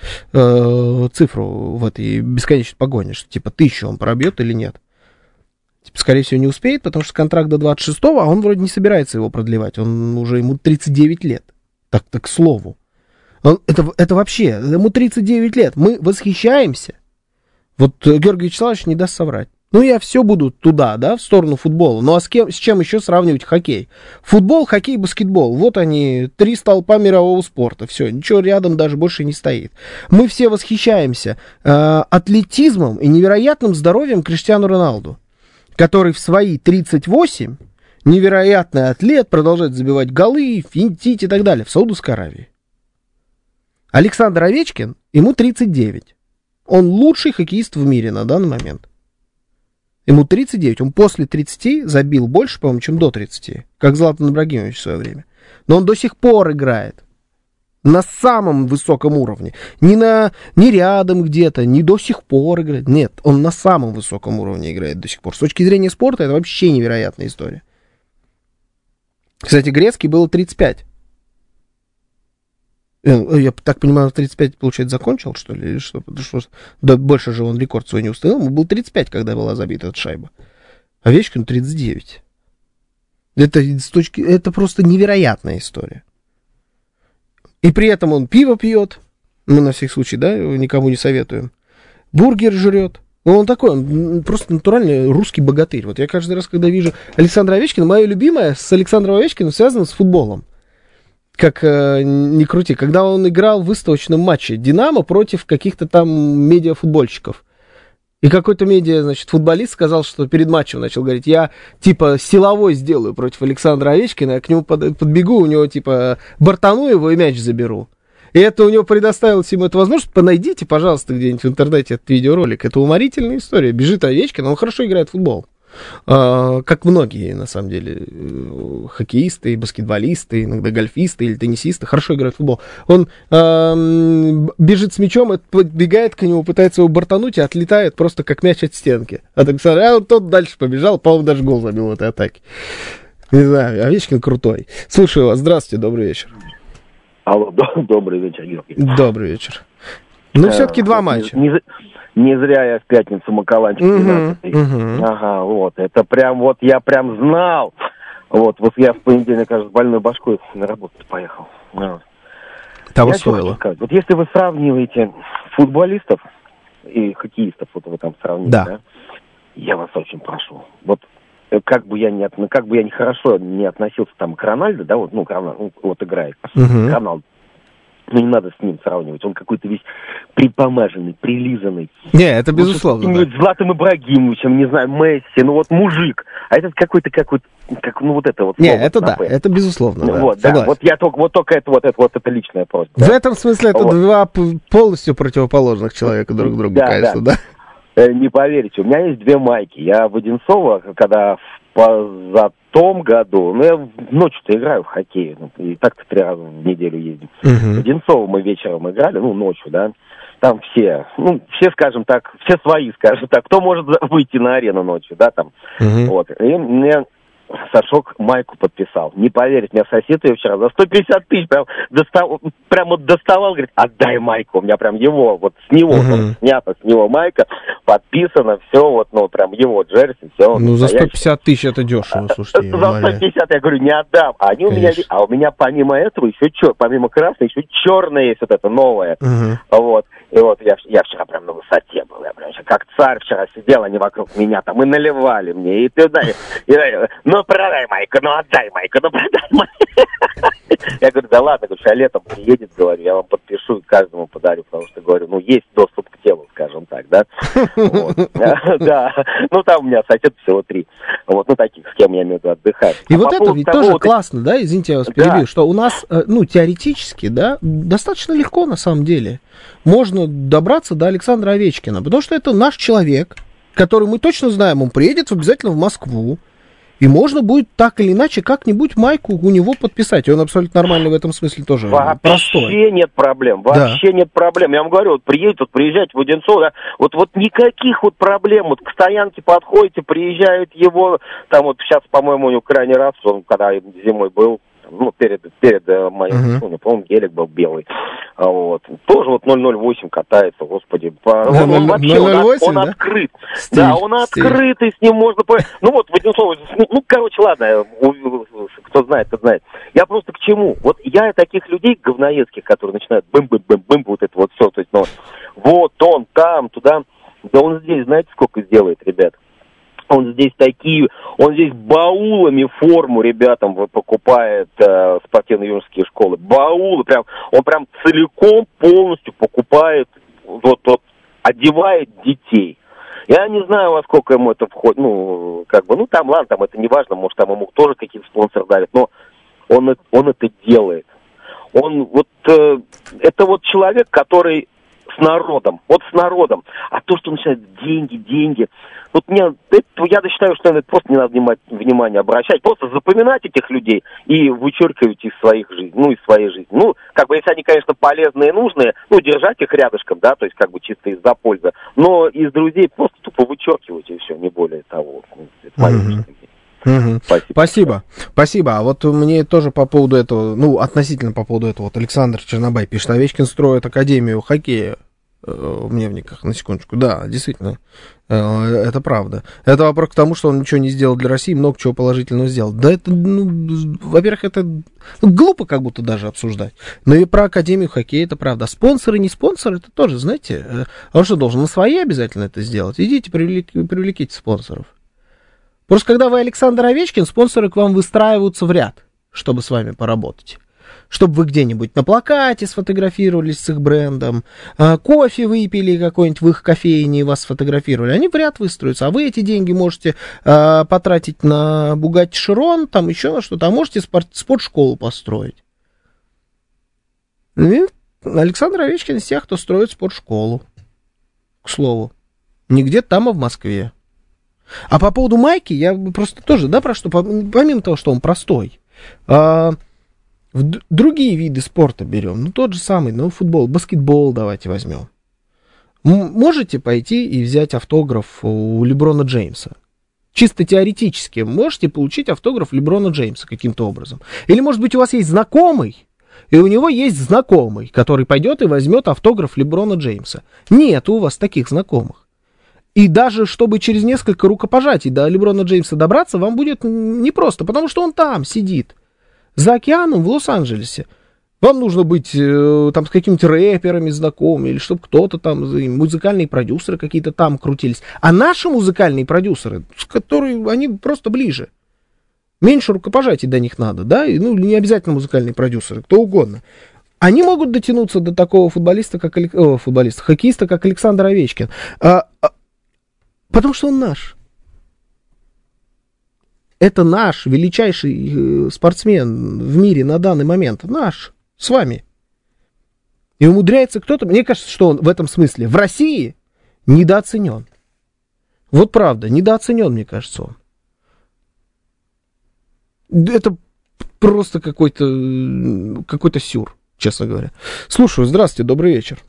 S3: цифру в этой бесконечной погоне, что типа 1000 он пробьет или нет. Типа, скорее всего, не успеет, потому что контракт до 26-го, а он вроде не собирается его продлевать, ему 39 лет. Так, к слову. Это вообще, ему 39 лет. Мы восхищаемся. Вот Георгий Вячеславович не даст соврать. Я все буду туда, да, в сторону футбола. Ну, а с чем еще сравнивать хоккей? Футбол, хоккей, баскетбол. Вот они, 3 столпа мирового спорта. Все, ничего рядом даже больше не стоит. Мы все восхищаемся атлетизмом и невероятным здоровьем Криштиану Роналду, который в свои 38... невероятный атлет, продолжает забивать голы, финтить и так далее в Саудовской Аравии. Александр Овечкин, ему 39. Он лучший хоккеист в мире на данный момент. Ему 39. Он после 30 забил больше, по-моему, чем до 30. Как Златан Ибрагимович в свое время. Но он до сих пор играет. На самом высоком уровне. Не рядом где-то, не до сих пор играет. Нет, он на самом высоком уровне играет до сих пор. С точки зрения спорта это вообще невероятная история. Кстати, Грецкий было 35. Я так понимаю, в 35, получается, закончил, что ли? Или что? Потому что да, больше же он рекорд свой не установил. Ему было 35, когда была забита эта шайба. А Овечкину 39. Это просто невероятная история. И при этом он пиво пьет. Мы на всякий случай, да, никому не советуем. Бургер жрет. Он такой, он просто натуральный русский богатырь. Вот я каждый раз, когда вижу Александра Овечкина, мое любимое с Александром Овечкиным связано с футболом. Как ни крути. Когда он играл в выставочном матче «Динамо» против каких-то там медиафутбольщиков. И какой-то футболист сказал, что перед матчем начал говорить, я типа силовой сделаю против Александра Овечкина, я к нему подбегу, у него типа бортану его и мяч заберу. И это у него предоставилось ему эту возможность. Найдите, пожалуйста, где-нибудь в интернете этот видеоролик. Это уморительная история. Бежит Овечкин, он хорошо играет в футбол. как многие, на самом деле, хоккеисты, баскетболисты, иногда гольфисты или теннисисты, хорошо играют в футбол. Он бежит с мячом, подбегает к нему, пытается его бортануть и отлетает просто как мяч от стенки. А тот дальше побежал, по-моему, даже гол забил в этой атаке. Не знаю, Овечкин крутой. Слушаю вас, здравствуйте, добрый вечер.
S7: Алло, добрый вечер, Георгий.
S3: Добрый вечер. Ну, все-таки два матча.
S7: Не зря я в пятницу Макаланчик 12-й. Ага, вот. Это прям, вот я прям знал. Вот я в понедельник, кажется, с больной башкой на работу поехал.
S3: Того стоило.
S7: Вот если вы сравниваете футболистов и хоккеистов, вот вы там сравните, да, я вас очень прошу. Вот как бы я не хорошо не относился там к Рональду, да, вот играет, Роналду. Ну, не надо с ним сравнивать. Он какой-то весь припомаженный, прилизанный.
S3: Не, это безусловно.
S7: Да. Златом Ибрагимовичем, не знаю, Месси, мужик. А этот какой-то, вот это вот.
S3: Не, это да, это безусловно.
S7: Вот только это личная просьба.
S3: В этом смысле это два полностью противоположных человека друг другу, конечно, да.
S7: Не поверите, у меня есть две майки. Я в Одинцово, когда за том году, я ночью-то играю в хоккей, и так-то 3 раза в неделю ездим. В Одинцово мы вечером играли, ночью, да. Там все, скажем так, все свои, скажем так. Кто может выйти на арену ночью, да, там. Вот. И мне Сашок майку подписал. Не поверите, меня сосед ее вчера за 150 тысяч прям доставал, говорит, отдай майку. У меня прям его, вот с него, снято с него майка, подписано, все, прям его джерси, все.
S3: За 150 тысяч это дешево, слушайте.
S7: За 150 я говорю, не отдам. А у меня помимо этого еще помимо красной, еще черная есть вот это новое. Вот. И вот я вчера прям на высоте был, я прям как царь вчера сидел, они вокруг меня там и наливали мне, и ты знаешь, продай майку, отдай майку, продай майку. Я говорю, да ладно, я летом приедет, говорю, я вам подпишу и каждому подарю, потому что, говорю, есть доступ к телу, скажем так, да. Да, там у меня сосед всего 3, таких, с кем я имею в виду отдыхать.
S3: И вот это ведь тоже классно, да, извините, я вас перебью, что у нас, теоретически, да, достаточно легко на самом деле можно добраться до Александра Овечкина, потому что это наш человек, который мы точно знаем, он приедет обязательно в Москву, и можно будет так или иначе как-нибудь майку у него подписать. И он абсолютно нормальный в этом смысле тоже. Простой.
S7: Вообще нет проблем. Нет проблем. Я вам говорю, приезжайте в Одинцово, да, вот никаких проблем. К стоянке подходите, приезжает его, там сейчас, по-моему, у него крайний раз, он когда зимой был, перед моим, по-моему, гелик был белый. Тоже 008 катается, господи. Он вообще, он открыт. Да, он открыт, и с ним можно... в Одинцово, ладно, кто знает, тот знает. Я просто к чему? Я таких людей говноедских, которые начинают бым-бым-бым-бым, все, то есть, он там, туда. Да он здесь, знаете, сколько сделает, ребят? Он здесь баулами форму ребятам покупает спортивно-юношеские школы. Баулы, он прям целиком полностью покупает, одевает детей. Я не знаю, во сколько ему это входит, там, ладно, там это не важно, может, там ему тоже какие-то спонсоры дарят, но он это делает. Это человек, который с народом. А то, что начинает деньги. Я считаю, что это просто не надо внимание обращать. Просто запоминать этих людей и вычеркивать из своих жизней, из своей жизни. Если они, конечно, полезные и нужные, держать их рядышком, да, то есть, чисто из-за пользы. Но из друзей просто тупо вычеркивать, и все, не более того. Это мои
S3: Спасибо. А вот мне тоже по поводу этого, относительно по поводу этого, Александр Чернобай пишет, Овечкин строит академию хоккея в Мневниках, на секундочку. Да, действительно, это правда. Это вопрос к тому, что он ничего не сделал для России, много чего положительного сделал. Да это, во-первых, это глупо как будто даже обсуждать. Но и про академию хоккея это правда. Спонсоры, не спонсоры, это тоже, знаете, он что, должен на свои обязательно это сделать? Идите, привлеките спонсоров. Просто когда вы Александр Овечкин, спонсоры к вам выстраиваются в ряд, чтобы с вами поработать. Чтобы вы где-нибудь на плакате сфотографировались с их брендом, кофе выпили какой-нибудь в их кофейне и вас сфотографировали. Они в ряд выстроятся, а вы эти деньги можете потратить на Bugatti Chiron, там еще на что-то, а можете спортшколу построить. И Александр Овечкин из тех, кто строит спортшколу. К слову. Не где-то там, а в Москве. А по поводу майки, я просто тоже, да, про что, помимо того, что он простой, другие виды спорта берем, ну, тот же самый, ну, футбол, баскетбол давайте возьмем. Можете пойти и взять автограф у Леброна Джеймса? Чисто теоретически можете получить автограф Леброна Джеймса каким-то образом. Или, может быть, у вас есть знакомый, и у него есть знакомый, который пойдет и возьмет автограф Леброна Джеймса. Нет у вас таких знакомых. И даже чтобы через несколько рукопожатий до Леброна Джеймса добраться, вам будет непросто, потому что он там сидит, за океаном в Лос-Анджелесе. Вам нужно быть там с какими-то рэперами знакомыми, или чтобы кто-то там, музыкальные продюсеры какие-то там крутились. А наши музыкальные продюсеры, с которыми они просто ближе. Меньше рукопожатий до них надо, да? Ну, не обязательно музыкальные продюсеры, кто угодно. Они могут дотянуться до такого футболиста, хоккеиста, как Александр Овечкин. Потому что он наш. Это наш величайший спортсмен в мире на данный момент. Наш. С вами. И умудряется кто-то... Мне кажется, что он в этом смысле в России недооценен. Вот правда, недооценен, мне кажется, он. Это просто какой-то сюр, честно говоря. Слушаю, здравствуйте, добрый вечер.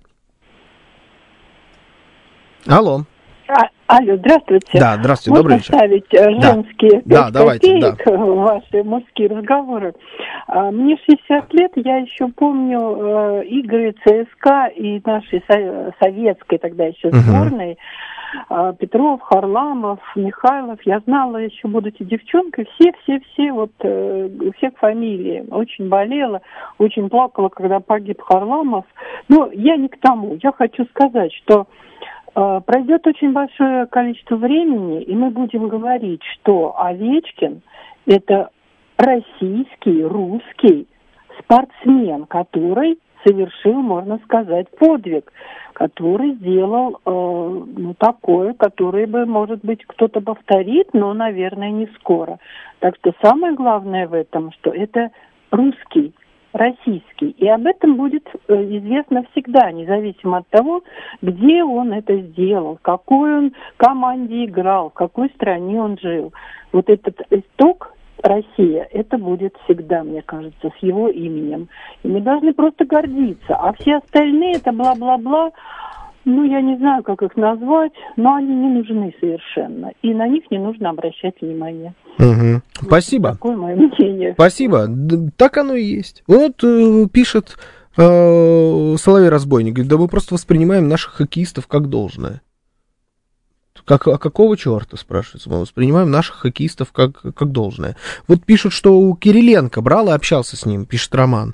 S3: Алло.
S8: Алло, здравствуйте.
S3: Да, здравствуйте, добрый вечер.
S8: Можно ставить женские
S3: давайте,
S8: в ваши мужские разговоры? Мне 60 лет, я еще помню игры ЦСКА и нашей советской тогда еще сборной. Петров, Харламов, Михайлов. Я знала, еще будучи девчонкой, все, вот у всех фамилии. Очень болела, очень плакала, когда погиб Харламов. Но я не к тому. Я хочу сказать, что пройдет очень большое количество времени, и мы будем говорить, что Овечкин – это российский, русский спортсмен, который совершил, можно сказать, подвиг, который сделал такое, которое бы, может быть, кто-то повторит, но, наверное, не скоро. Так что самое главное в этом, что это русский, российский. И об этом будет известно всегда, независимо от того, где он это сделал, в какой он команде играл, в какой стране он жил. Вот этот исток Россия, это будет всегда, мне кажется, с его именем. И мы должны просто гордиться. А все остальные, это бла-бла-бла, ну, я не знаю, как их назвать, но они не нужны совершенно. И на них не нужно обращать внимание.
S3: Угу. Спасибо.
S8: Такое мое мнение.
S3: Спасибо. Так оно и есть. Вот пишет Соловей-разбойник, говорит, да мы просто воспринимаем наших хоккеистов как должное. А какого черта, спрашивается, мы воспринимаем наших хоккеистов как должное. Вот пишут, что у Кириленко брал и общался с ним, пишет Роман.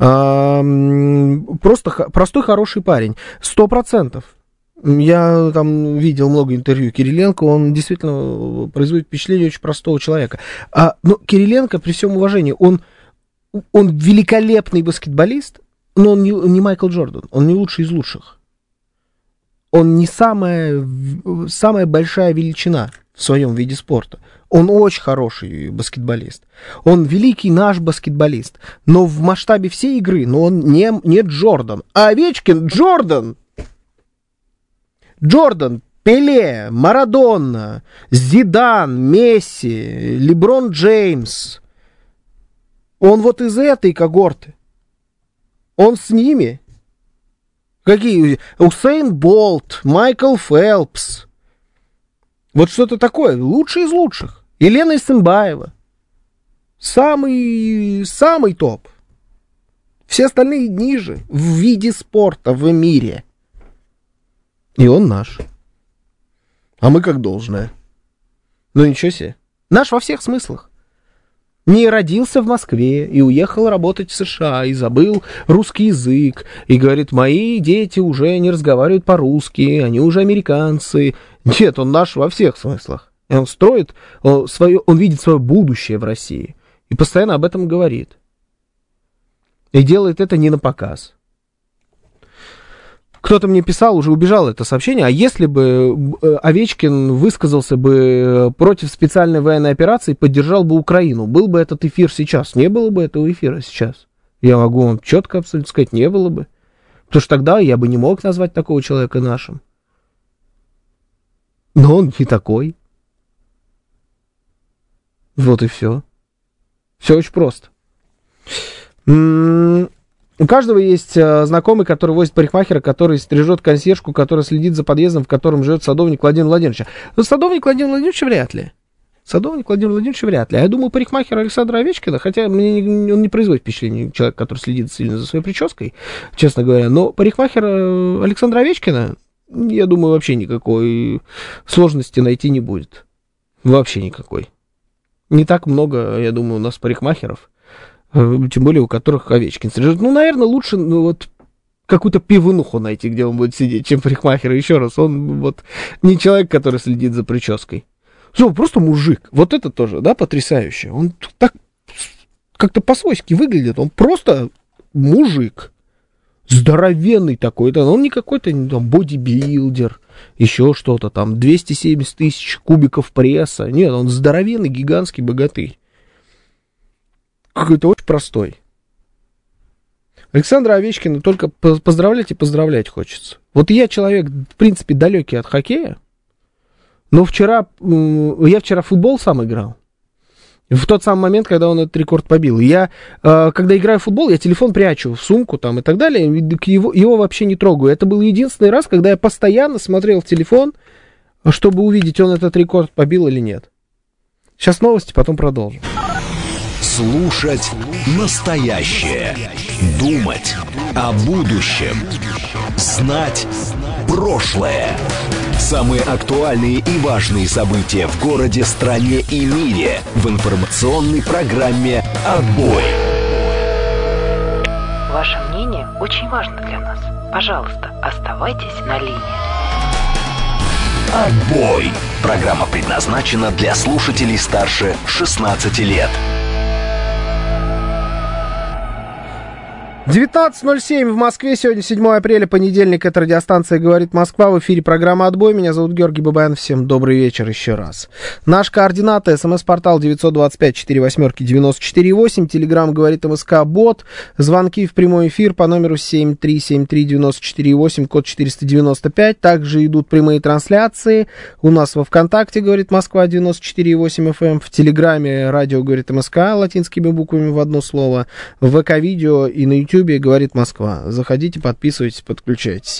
S3: Просто простой, хороший парень. 100%. Я там видел много интервью Кириленко, он действительно производит впечатление очень простого человека. Но Кириленко, при всем уважении, он великолепный баскетболист, но он не Майкл Джордан, он не лучший из лучших. Он не самая большая величина в своем виде спорта. Он очень хороший баскетболист. Он великий наш баскетболист. Но в масштабе всей игры, он не Джордан. А Овечкин Джордан. Джордан, Пеле, Марадона, Зидан, Месси, Леброн Джеймс. Он вот из этой когорты. Он с ними. Какие? Усейн Болт, Майкл Фелпс. Вот что-то такое. Лучший из лучших. Елена Исенбаева. Самый топ. Все остальные ниже в виде спорта в мире. И он наш. А мы как должное. Ну ничего себе. Наш во всех смыслах. Не родился в Москве и уехал работать в США, и забыл русский язык, и говорит, мои дети уже не разговаривают по-русски, они уже американцы. Нет, он наш во всех смыслах. И он строит он видит свое будущее в России. И постоянно об этом говорит. И делает это не на показ. Кто-то мне писал, уже убежал это сообщение, а если бы Овечкин высказался бы против специальной военной операции, поддержал бы Украину, был бы этот эфир сейчас? Не было бы этого эфира сейчас. Я могу вам четко абсолютно сказать, не было бы. Потому что тогда я бы не мог назвать такого человека нашим. Но он не такой. Вот и все. Все очень просто. У каждого есть знакомый, который возит парикмахера, который стрижет консьержку, который следит за подъездом, в котором живет садовник Владимир Владимирович. Но садовник Владимир Владимирович вряд ли. Садовник Владимир Владимирович вряд ли. А я думаю, парикмахер Александра Овечкина, хотя он не производит впечатление человека, который следит сильно за своей прической, честно говоря, но парикмахер Александра Овечкина, я думаю, вообще никакой сложности найти не будет. Вообще никакой. Не так много, я думаю, у нас парикмахеров. Тем более у которых Овечкин стрижет. Ну, наверное, лучше вот какую-то пивнуху найти, где он будет сидеть, чем парикмахер. Еще раз, он вот не человек, который следит за прической. Все, просто мужик. Вот это тоже, да, потрясающе. Он так как-то по-свойски выглядит. Он просто мужик. Здоровенный такой. Да, он не какой-то там бодибилдер, еще что-то там. 270 тысяч кубиков пресса. Нет, он здоровенный, гигантский богатырь. Какой-то очень простой. Александра Овечкина только поздравлять и поздравлять хочется. Вот я человек, в принципе, далекий от хоккея, но я вчера в футбол сам играл. В тот самый момент, когда он этот рекорд побил. Я, когда играю в футбол, я телефон прячу в сумку там и так далее, его вообще не трогаю. Это был единственный раз, когда я постоянно смотрел в телефон, чтобы увидеть, он этот рекорд побил или нет. Сейчас новости, потом продолжим.
S1: Слушать настоящее. Думать о будущем. Знать прошлое. Самые актуальные и важные события в городе, стране и мире в информационной программе «Отбой».
S2: Ваше мнение очень важно для нас. Пожалуйста, оставайтесь на линии.
S1: «Отбой». Программа предназначена для слушателей старше 16 лет.
S3: 19:07 в Москве, сегодня 7 апреля, понедельник, это радиостанция «Говорит Москва», в эфире программа «Отбой», меня зовут Георгий Бабаян, всем добрый вечер еще раз. Наш координаты, смс-портал 925-48-94-8, телеграмм «Говорит МСК», бот, звонки в прямой эфир по номеру 7373948, код 495, также идут прямые трансляции, у нас во ВКонтакте «Говорит Москва» 94,8 FM, в телеграме «Радио говорит МСК» латинскими буквами в одно слово, в ВК-видео и на YouTube «Говорит Москва». Заходите, подписывайтесь, подключайтесь.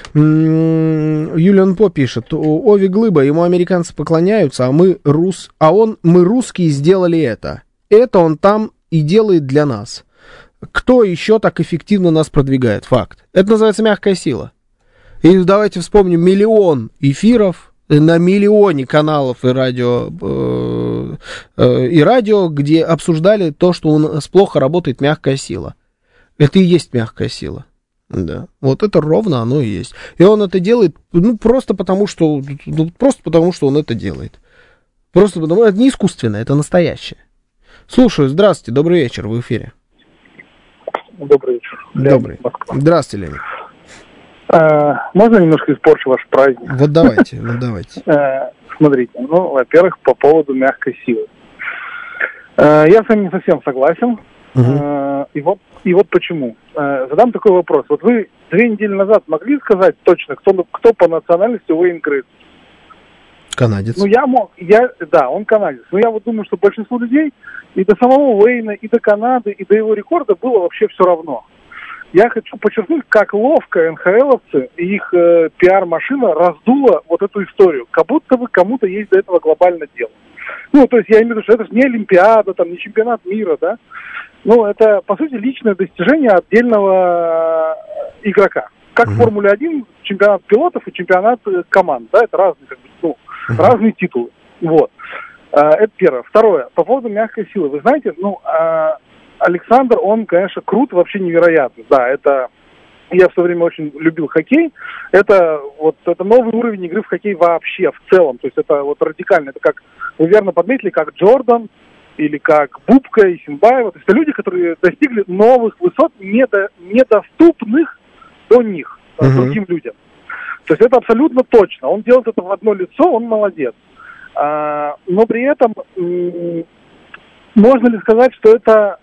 S3: Юлиан По пишет: Ови Глыба, ему американцы поклоняются, мы русские сделали это. Это он там и делает для нас. Кто еще так эффективно нас продвигает? Факт. Это называется мягкая сила. И давайте вспомним миллион эфиров на миллионе каналов и радио, где обсуждали то, что у нас плохо работает мягкая сила. Это и есть мягкая сила. Да. Вот это ровно оно и есть. И он это делает, просто потому, что он это делает. Просто потому, это не искусственно, это настоящее. Слушаю, здравствуйте, добрый вечер, в эфире.
S9: Добрый вечер.
S3: Добрый. Здравствуйте, Леонид.
S9: Можно немножко испорчу ваш праздник?
S3: Вот давайте.
S9: Смотрите, во-первых, по поводу мягкой силы. Я с вами не совсем согласен. И вот почему. Задам такой вопрос. Вот вы 2 недели назад могли сказать точно, кто по национальности Уэйн Грейтс?
S3: Канадец.
S9: Да, он канадец. Но я вот думаю, что большинству людей и до самого Уэйна, и до Канады, и до его рекорда было вообще все равно. Я хочу подчеркнуть, как ловко НХЛовцы и их пиар-машина раздула вот эту историю. Как будто бы кому-то есть до этого глобальное дело. То есть я имею в виду, что это же не Олимпиада, там, не чемпионат мира, да? Это, по сути, личное достижение отдельного игрока. Как в Формуле-1 чемпионат пилотов и чемпионат команд, да, это разные, разные титулы. Вот. Это первое. Второе, по поводу мягкой силы. Вы знаете, Александр, он, конечно, крут, вообще невероятный. Да, это... Я в свое время очень любил хоккей. Это новый уровень игры в хоккей вообще, в целом. То есть это вот радикально. Это как, вы верно подметили, как Джордан, или как Бубка и Симбаева. То есть это люди, которые достигли новых высот, недоступных до них, другим людям. То есть это абсолютно точно. Он делает это в одно лицо, он молодец. Но при этом можно ли сказать, что это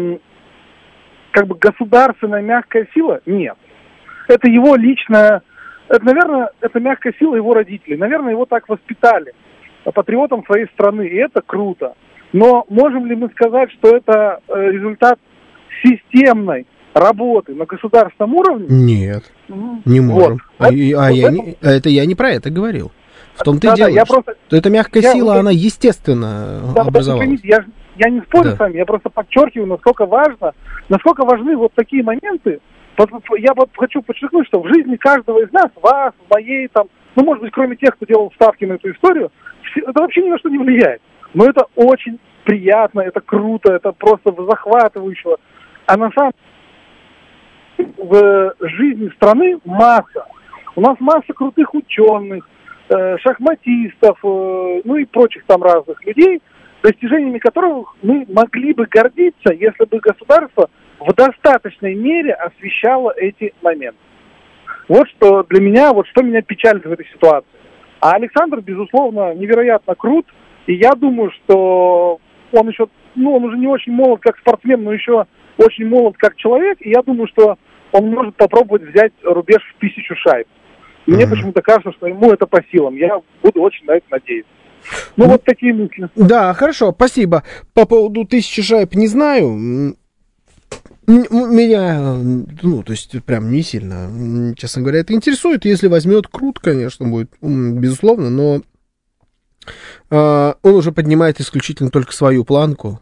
S9: государственная мягкая сила? Нет. Это его личная... наверное, это мягкая сила его родителей. Наверное, его так воспитали патриотом своей страны. И это круто. Но можем ли мы сказать, что это результат системной работы на государственном уровне?
S3: Нет, не можем. Вот. Это я не про это говорил. В том-то и дело, что эта мягкая сила, она естественно образовалась.
S9: Я не спорю с вами, я просто подчеркиваю, насколько важны вот такие моменты. Я вот хочу подчеркнуть, что в жизни каждого из нас, вас, моей, там, ну, может быть, кроме тех, кто делал ставки на эту историю, это вообще ни на что не влияет. Но это очень приятно, это круто, это просто захватывающе. А на самом деле в жизни страны масса. У нас масса крутых ученых, шахматистов, ну и прочих там разных людей, достижениями которых мы могли бы гордиться, если бы государство в достаточной мере освещало эти моменты. Вот что для меня, вот что меня печалит в этой ситуации. А Александр, безусловно, невероятно крут, и я думаю, что он еще, ну, он уже не очень молод как спортсмен, но еще очень молод как человек, и я думаю, что он может попробовать взять рубеж в 1000 шайб. Мне почему-то кажется, что ему это по силам. Я буду очень на это надеяться. Ну, вот такие мысли.
S3: Да, хорошо, спасибо. По поводу 1000 шайб не знаю. Меня, ну, то есть, прям не сильно, честно говоря, это интересует. Если возьмет, круто, конечно, будет, безусловно, но он уже поднимает исключительно только свою планку.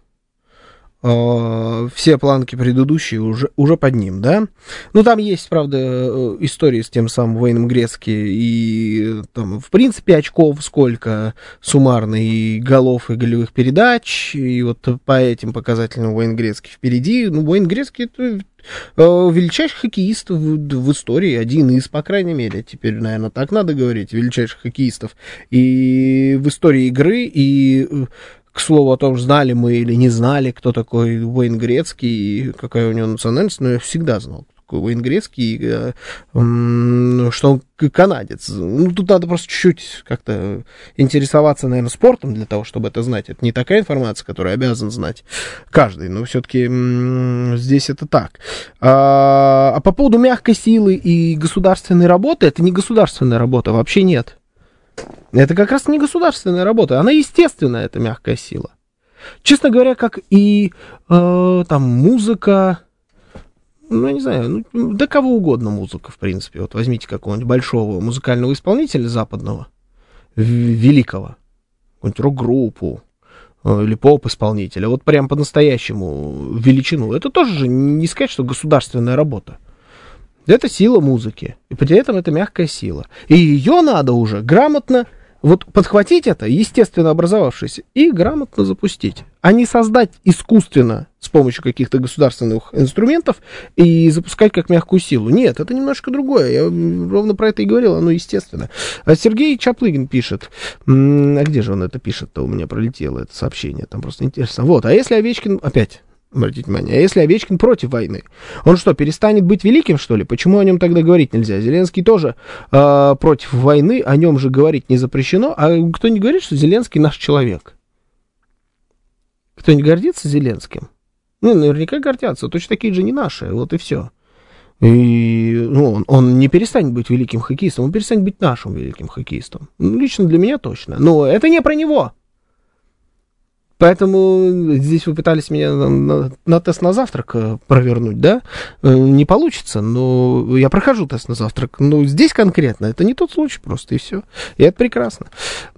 S3: Все планки предыдущие уже под ним, да? Ну, там есть, правда, истории с тем самым Уэйном Грецки, и там, в принципе, очков сколько суммарно, и голов, и голевых передач, и вот по этим показателям Уэйн Грецки впереди. Ну, Уэйн Грецки — это величайший хоккеист в истории, один из, по крайней мере, теперь, наверное, так надо говорить, величайших хоккеистов и в истории игры, и... К слову о том, знали мы или не знали, кто такой Уэйн Грецки и какая у него национальность, но я всегда знал, кто такой Уэйн Грецки, и, что он канадец. Ну, тут надо просто чуть-чуть как-то интересоваться, наверное, спортом для того, чтобы это знать. Это не такая информация, которую обязан знать каждый, но все-таки здесь это так. А по поводу мягкой силы и государственной работы, это не государственная работа, вообще нет. Это как раз не государственная работа, она естественная, эта мягкая сила. Честно говоря, как и там музыка, ну, я не знаю, ну, да кого угодно музыка, в принципе. Вот возьмите какого-нибудь большого музыкального исполнителя западного, великого, какую-нибудь рок-группу или поп-исполнителя, вот прям по-настоящему величину. Это тоже же не сказать, что государственная работа. Это сила музыки, и при этом это мягкая сила. И ее надо уже грамотно вот подхватить это, естественно образовавшееся, и грамотно запустить, а не создать искусственно с помощью каких-то государственных инструментов и запускать как мягкую силу. Нет, это немножко другое. Я ровно про это и говорил, оно естественно. А Сергей Чаплыгин пишет, а где же он это пишет-то? У меня пролетело это сообщение, там просто интересно. Вот, а если Овечкин, опять... Обратите внимание, а если Овечкин против войны? Он что, перестанет быть великим, что ли? Почему о нем тогда говорить нельзя? Зеленский тоже против войны, о нем же говорить не запрещено. А кто не говорит, что Зеленский наш человек? Кто не гордится Зеленским? Ну, наверняка гордятся, точно такие же не наши, вот и все. И ну, он не перестанет быть великим хоккеистом, он перестанет быть нашим великим хоккеистом. Ну, лично для меня точно. Но это не про него. Поэтому здесь вы пытались меня на тест на завтрак провернуть, да? Не получится, но я прохожу тест на завтрак. Но здесь конкретно это не тот случай просто, и все. И это прекрасно.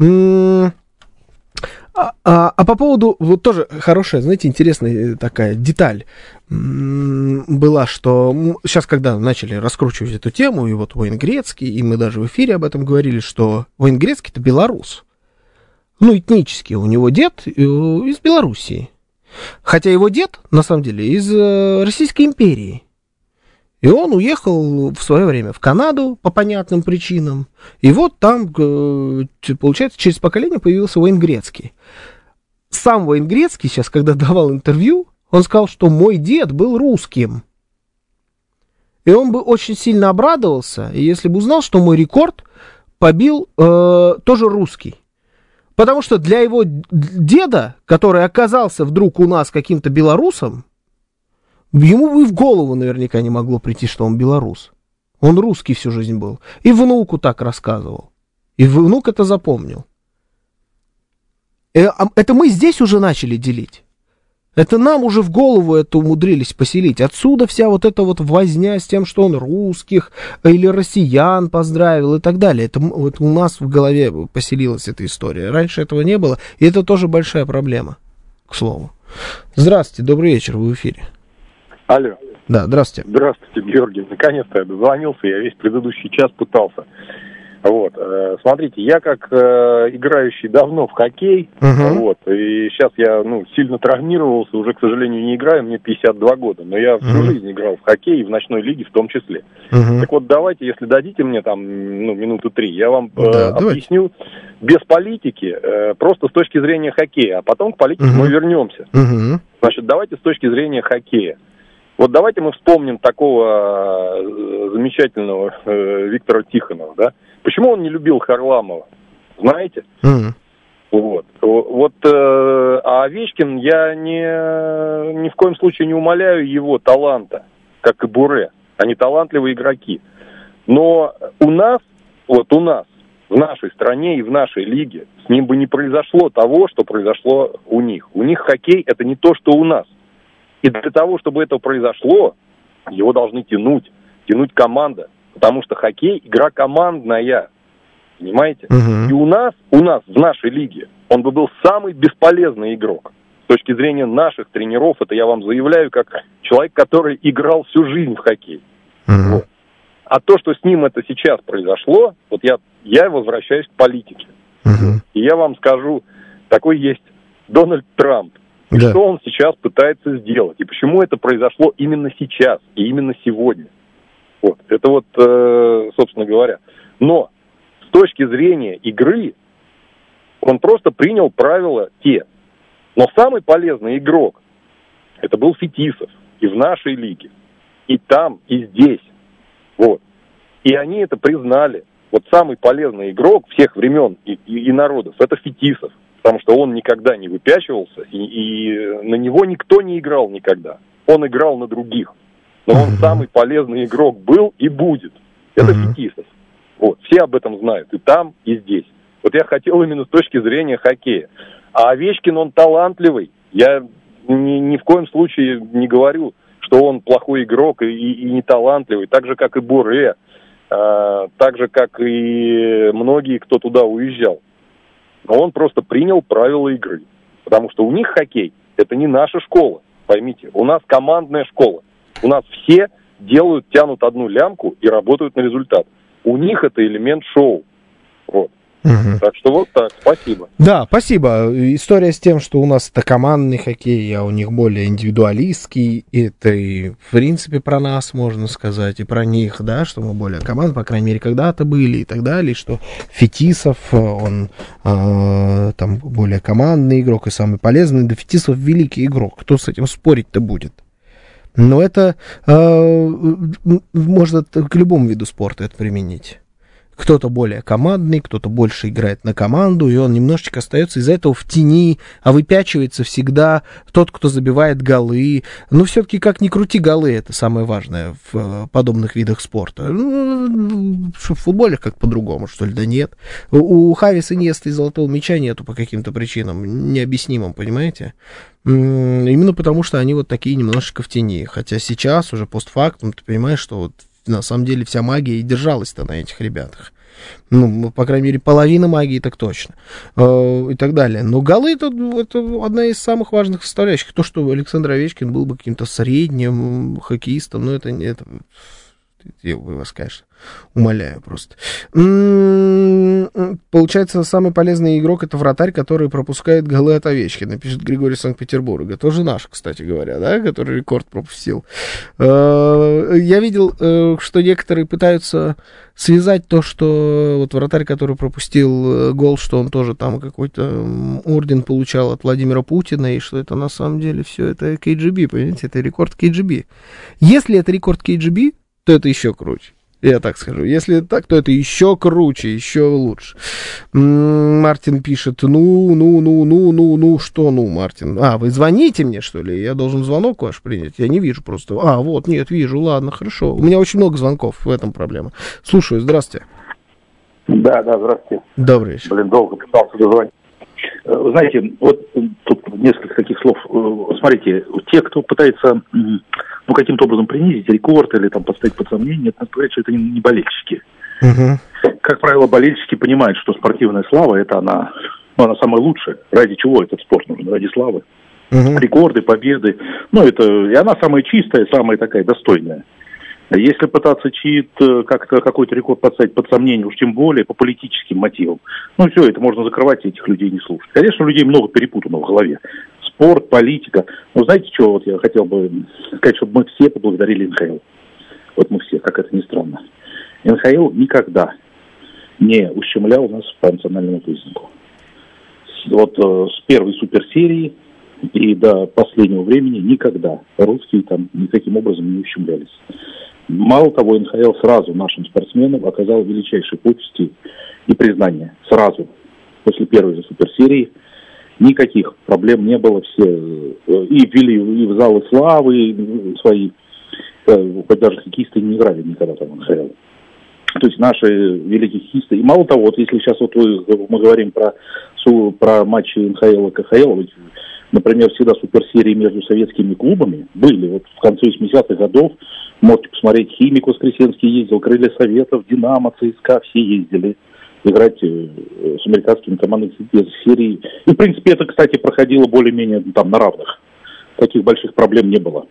S3: А по поводу, вот тоже хорошая, знаете, интересная такая деталь была, что сейчас, когда начали раскручивать эту тему, и вот Уэйн Грецки, и мы даже в эфире об этом говорили, что Уэйн Грецки — это белорус. Ну, этнически у него дед из Белоруссии. Хотя его дед, на самом деле, из Российской империи. И он уехал в свое время в Канаду по понятным причинам. И вот там, получается, через поколение появился Уэйн Грецки. Сам Уэйн Грецки сейчас, когда давал интервью, он сказал, что мой дед был русским. И он бы очень сильно обрадовался, если бы узнал, что мой рекорд побил тоже русский. Потому что для его деда, который оказался вдруг у нас каким-то белорусом, ему бы и в голову наверняка не могло прийти, что он белорус. Он русский всю жизнь был. И внуку так рассказывал. И внук это запомнил. Это мы здесь уже начали делить. Это нам уже в голову это умудрились поселить. Отсюда вся вот эта вот возня с тем, что он русских или россиян поздравил и так далее. Это вот у нас в голове поселилась эта история. Раньше этого не было, и это тоже большая проблема, к слову. Здравствуйте, добрый вечер, вы в эфире.
S10: Алло.
S3: Да, здравствуйте.
S10: Здравствуйте, Георгий. Наконец-то я дозвонился, я весь предыдущий час пытался. Вот, смотрите, я как играющий давно в хоккей, вот, и сейчас я, сильно травмировался, уже, к сожалению, не играю, мне 52 года, но я всю жизнь играл в хоккей и в ночной лиге в том числе. Так вот, давайте, если дадите мне там, минуты 3, я вам объясню без политики, просто с точки зрения хоккея, а потом к политике мы вернемся. Значит, давайте с точки зрения хоккея. Вот давайте мы вспомним такого замечательного Виктора Тихонова, да? Почему он не любил Харламова? Знаете? Вот. А Овечкин, я ни в коем случае не умаляю его таланта, как и Буре. Они талантливые игроки. Но у нас, в нашей стране и в нашей лиге, с ним бы не произошло того, что произошло у них. У них хоккей – это не то, что у нас. И для того, чтобы это произошло, его должны тянуть команда. Потому что хоккей – игра командная, понимаете? И у нас, в нашей лиге, он бы был самый бесполезный игрок. С точки зрения наших тренеров, это я вам заявляю, как человек, который играл всю жизнь в хоккей. Вот. А то, что с ним это сейчас произошло, вот я возвращаюсь к политике. И я вам скажу, такой есть Дональд Трамп. И что он сейчас пытается сделать? И почему это произошло именно сейчас и именно сегодня? Вот. Это вот, собственно говоря. Но с точки зрения игры он просто принял правила те. Но самый полезный игрок это был Фетисов и в нашей лиге. И там, и здесь. Вот. И они это признали. Вот самый полезный игрок всех времен и народов это Фетисов. Потому что он никогда не выпячивался, и на него никто не играл никогда. Он играл на других. Но он самый полезный игрок был и будет. Это Фетисов. Вот. Все об этом знают. И там, и здесь. Вот я хотел именно с точки зрения хоккея. А Овечкин, он талантливый. Я ни в коем случае не говорю, что он плохой игрок и не талантливый. Так же, как и Буре. Так же, как и многие, кто туда уезжал. Но он просто принял правила игры. Потому что у них хоккей – это не наша школа. Поймите, у нас командная школа. У нас все тянут одну лямку и работают на результат. У них это элемент шоу. Вот. Так что вот так, спасибо.
S3: Да, спасибо. История с тем, что у нас это командный хоккей, а у них более индивидуалистский, это и в принципе про нас можно сказать, и про них, да, что мы более командные, по крайней мере, когда-то были и так далее, что Фетисов, он там более командный игрок и самый полезный, да Фетисов великий игрок, кто с этим спорить-то будет? Но это можно к любому виду спорта это применить. Кто-то более командный, кто-то больше играет на команду, и он немножечко остается из-за этого в тени, а выпячивается всегда тот, кто забивает голы. Но все-таки, как ни крути, голы — это самое важное в подобных видах спорта. В футболе как по-другому, что ли? Да нет. У Хависа, Иньесты и Золотого мяча нету по каким-то причинам необъяснимым, понимаете? Именно потому, что они вот такие немножечко в тени. Хотя сейчас, уже постфактум, ты понимаешь, что вот на самом деле вся магия и держалась-то на этих ребятах. Ну, по крайней мере, половина магии так точно. И так далее. Но голы это одна из самых важных составляющих. То, что Александр Овечкин был бы каким-то средним хоккеистом, но это я вас, конечно, умоляю просто. Получается, самый полезный игрок — это вратарь, который пропускает голы от Овечкина, пишет Григорий Санкт-Петербурга. Тоже наш, кстати говоря, да, который рекорд пропустил. Я видел, что некоторые пытаются связать то, что вот вратарь, который пропустил гол, что он тоже там какой-то орден получал от Владимира Путина, и что это на самом деле все это КГБ, понимаете, это рекорд КГБ. Если это рекорд КГБ, то это еще круче. Я так скажу. Если так, то это еще круче, еще лучше. Мартин пишет, что, Мартин? А, вы звоните мне, что ли? Я должен звонок ваш принять? Я не вижу просто. А, вот, нет, вижу, ладно, хорошо. У меня очень много звонков, в этом проблема. Слушаю, здравствуйте.
S11: Да, здравствуйте.
S3: Добрый вечер.
S11: Долго пытался дозвонить. Знаете, вот тут несколько таких слов. Смотрите, те, кто пытается каким-то образом принизить рекорд или там поставить под сомнение, это говорит, что это не болельщики. Как правило, болельщики понимают, что спортивная слава – это она самая лучшая. Ради чего этот спорт нужен? Ради славы. Рекорды, победы. И она самая чистая, самая такая достойная. Если пытаться как-то какой-то рекорд поставить под сомнение, уж тем более по политическим мотивам, все, это можно закрывать и этих людей не слушать. Конечно, у людей много перепутано в голове. Спорт, политика. Знаете, что вот я хотел бы сказать, чтобы мы все поблагодарили НХЛ. Вот мы все, как это ни странно. НХЛ никогда не ущемлял нас по национальному признаку. Вот с первой суперсерии и до последнего времени никогда русские там никаким образом не ущемлялись. Мало того, НХЛ сразу нашим спортсменам оказал величайшие почести и признание. Сразу, после первой же суперсерии, никаких проблем не было. Все и ввели и в залы славы и свои, хоть даже хоккеисты не играли никогда там в НХЛ. То есть наши великие хоккеисты. И мало того, вот если сейчас мы говорим про матчи НХЛ и КХЛ, например, всегда суперсерии между советскими клубами были. Вот в конце 80-х годов можете посмотреть, Химик Воскресенский ездил, Крылья Советов, Динамо, ЦСКА, все ездили играть с американскими командами серии. И, в принципе, это, кстати, проходило более-менее там на равных. Таких больших проблем не было.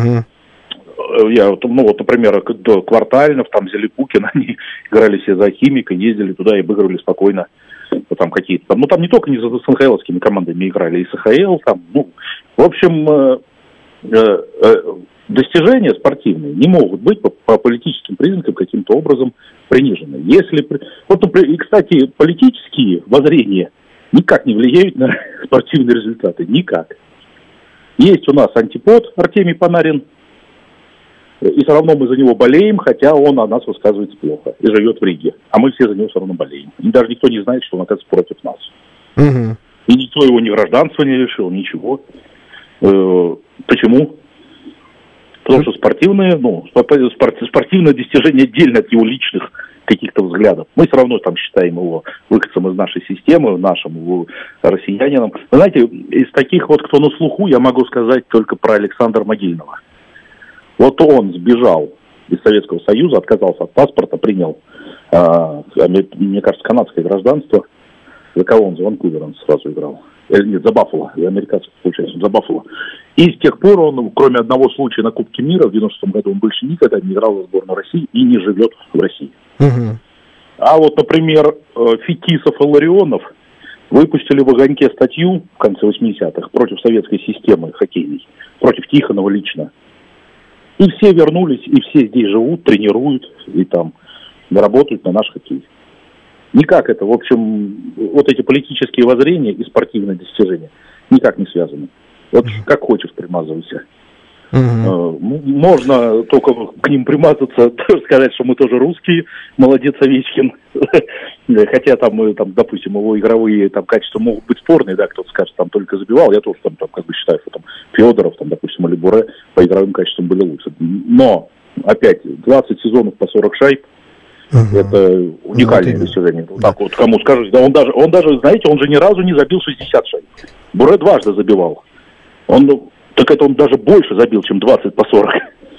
S11: Например, до Квартальнов, там Зелепукин, они играли все за Химика, ездили туда и обыгрывали спокойно. Там какие-то там не только не с НХЛовскими командами играли, и с АХЛ там, в общем, достижения спортивные не могут быть по политическим признакам каким-то образом принижены. И, кстати, политические воззрения никак не влияют на спортивные результаты, никак. Есть у нас антипод Артемий Панарин, и все равно мы за него болеем, хотя он о нас высказывается плохо и живет в Риге. А мы все за него все равно болеем. И даже никто не знает, что он, оказывается, против нас. И никто его ни гражданства не лишил, ничего. Почему? Потому что спортивное достижение отдельно от его личных каких-то взглядов. Мы все равно там считаем его выходцем из нашей системы, нашим россиянином. Вы знаете, из таких вот, кто на слуху, я могу сказать только про Александра Могильного. Вот он сбежал из Советского Союза, отказался от паспорта, принял, мне кажется, канадское гражданство. За кого он? За Ванкувер он сразу играл. Нет, за Баффало. Американцев, получается, за Баффало. И с тех пор он, кроме одного случая на Кубке мира, в 96-м году он больше никогда не играл за сборную России и не живет в России. А вот, например, Фетисов и Ларионов выпустили в «Огоньке» статью в конце 80-х против советской системы хоккейной, против Тихонова лично. И все вернулись, и все здесь живут, тренируют, и там работают на наш хоккей. Никак это, в общем, вот эти политические воззрения и спортивные достижения никак не связаны. Вот как хочешь примазывайся. Можно только к ним примазаться, сказать, что мы тоже русские, молодец Овечкин. Хотя там, допустим, его игровые качества могут быть спорные, да, кто-то скажет, там только забивал. Я тоже считаю, что Федоров, допустим, или Буре по игровым качествам были лучше. Но, опять, 20 сезонов по 40 шайб, это уникальное достижение. Так вот, кому скажешь, да, он даже, знаете, он же ни разу не забил 60 шайб. Буре дважды забивал. Он даже больше забил, чем 20 по 40.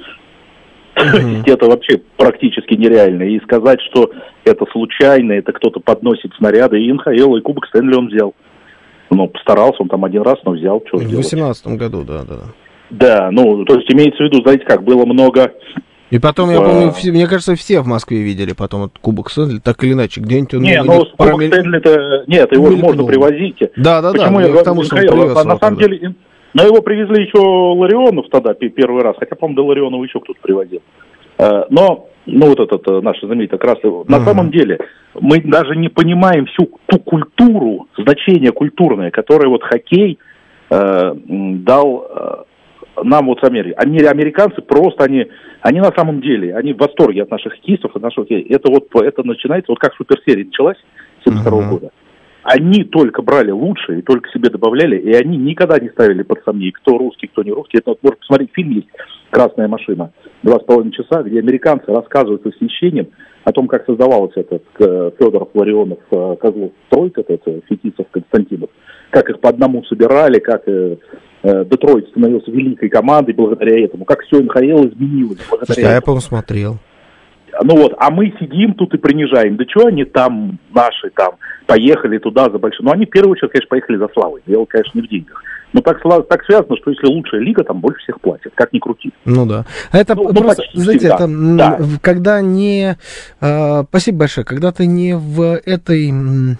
S11: Это вообще практически нереально. И сказать, что это случайно, это кто-то подносит снаряды. И НХЛ, и Кубок Стэнли он взял. Постарался, он там один раз, но взял. Что
S3: в 18-м году, да.
S11: Да, то есть имеется в виду, знаете как, было много...
S3: И потом, я помню, мне кажется, все в Москве видели потом этот Кубок Стэнли, так или иначе, где-нибудь он...
S11: Кубок Стэнли-то... Нет, его же можно привозить.
S3: Да.
S11: Почему я говорю, НХЛ? На самом деле... Но его привезли еще Ларионов тогда первый раз, хотя, по-моему, до Ларионова еще кто-то привозил. Но, вот этот наш знаменитый Красный, на самом деле, мы даже не понимаем всю ту культуру, значение культурное, которое вот хоккей дал нам вот с Америки. Американцы просто, они на самом деле, они в восторге от наших хоккеистов, от нашего хоккея. Это начинается, вот как суперсерия началась с 1972 года. Они только брали лучшее и только себе добавляли, и они никогда не ставили под сомнение, кто русский, кто не русский. Это вот, можно посмотреть, фильм есть «Красная машина». 2,5 часа, где американцы рассказывают с восхищением о том, как создавался этот Федоров, Ларионов, Козлов, тройка, это Фетисов, Константинов, как их по одному собирали, как Детройт становился великой командой благодаря этому, как все НХЛ изменилось благодаря этому.
S3: Я, по-моему, смотрел.
S11: Ну вот, а мы сидим тут и принижаем. Да что они там, наши там, поехали туда за большой... Ну, они в первую очередь, конечно, поехали за славой. Дело, конечно, не в деньгах. Но так связано, что если лучшая лига, там больше всех платят. Как ни крути.
S3: Ну да. Это просто, знаете, это, да. Когда не... спасибо большое. Когда ты не в этой...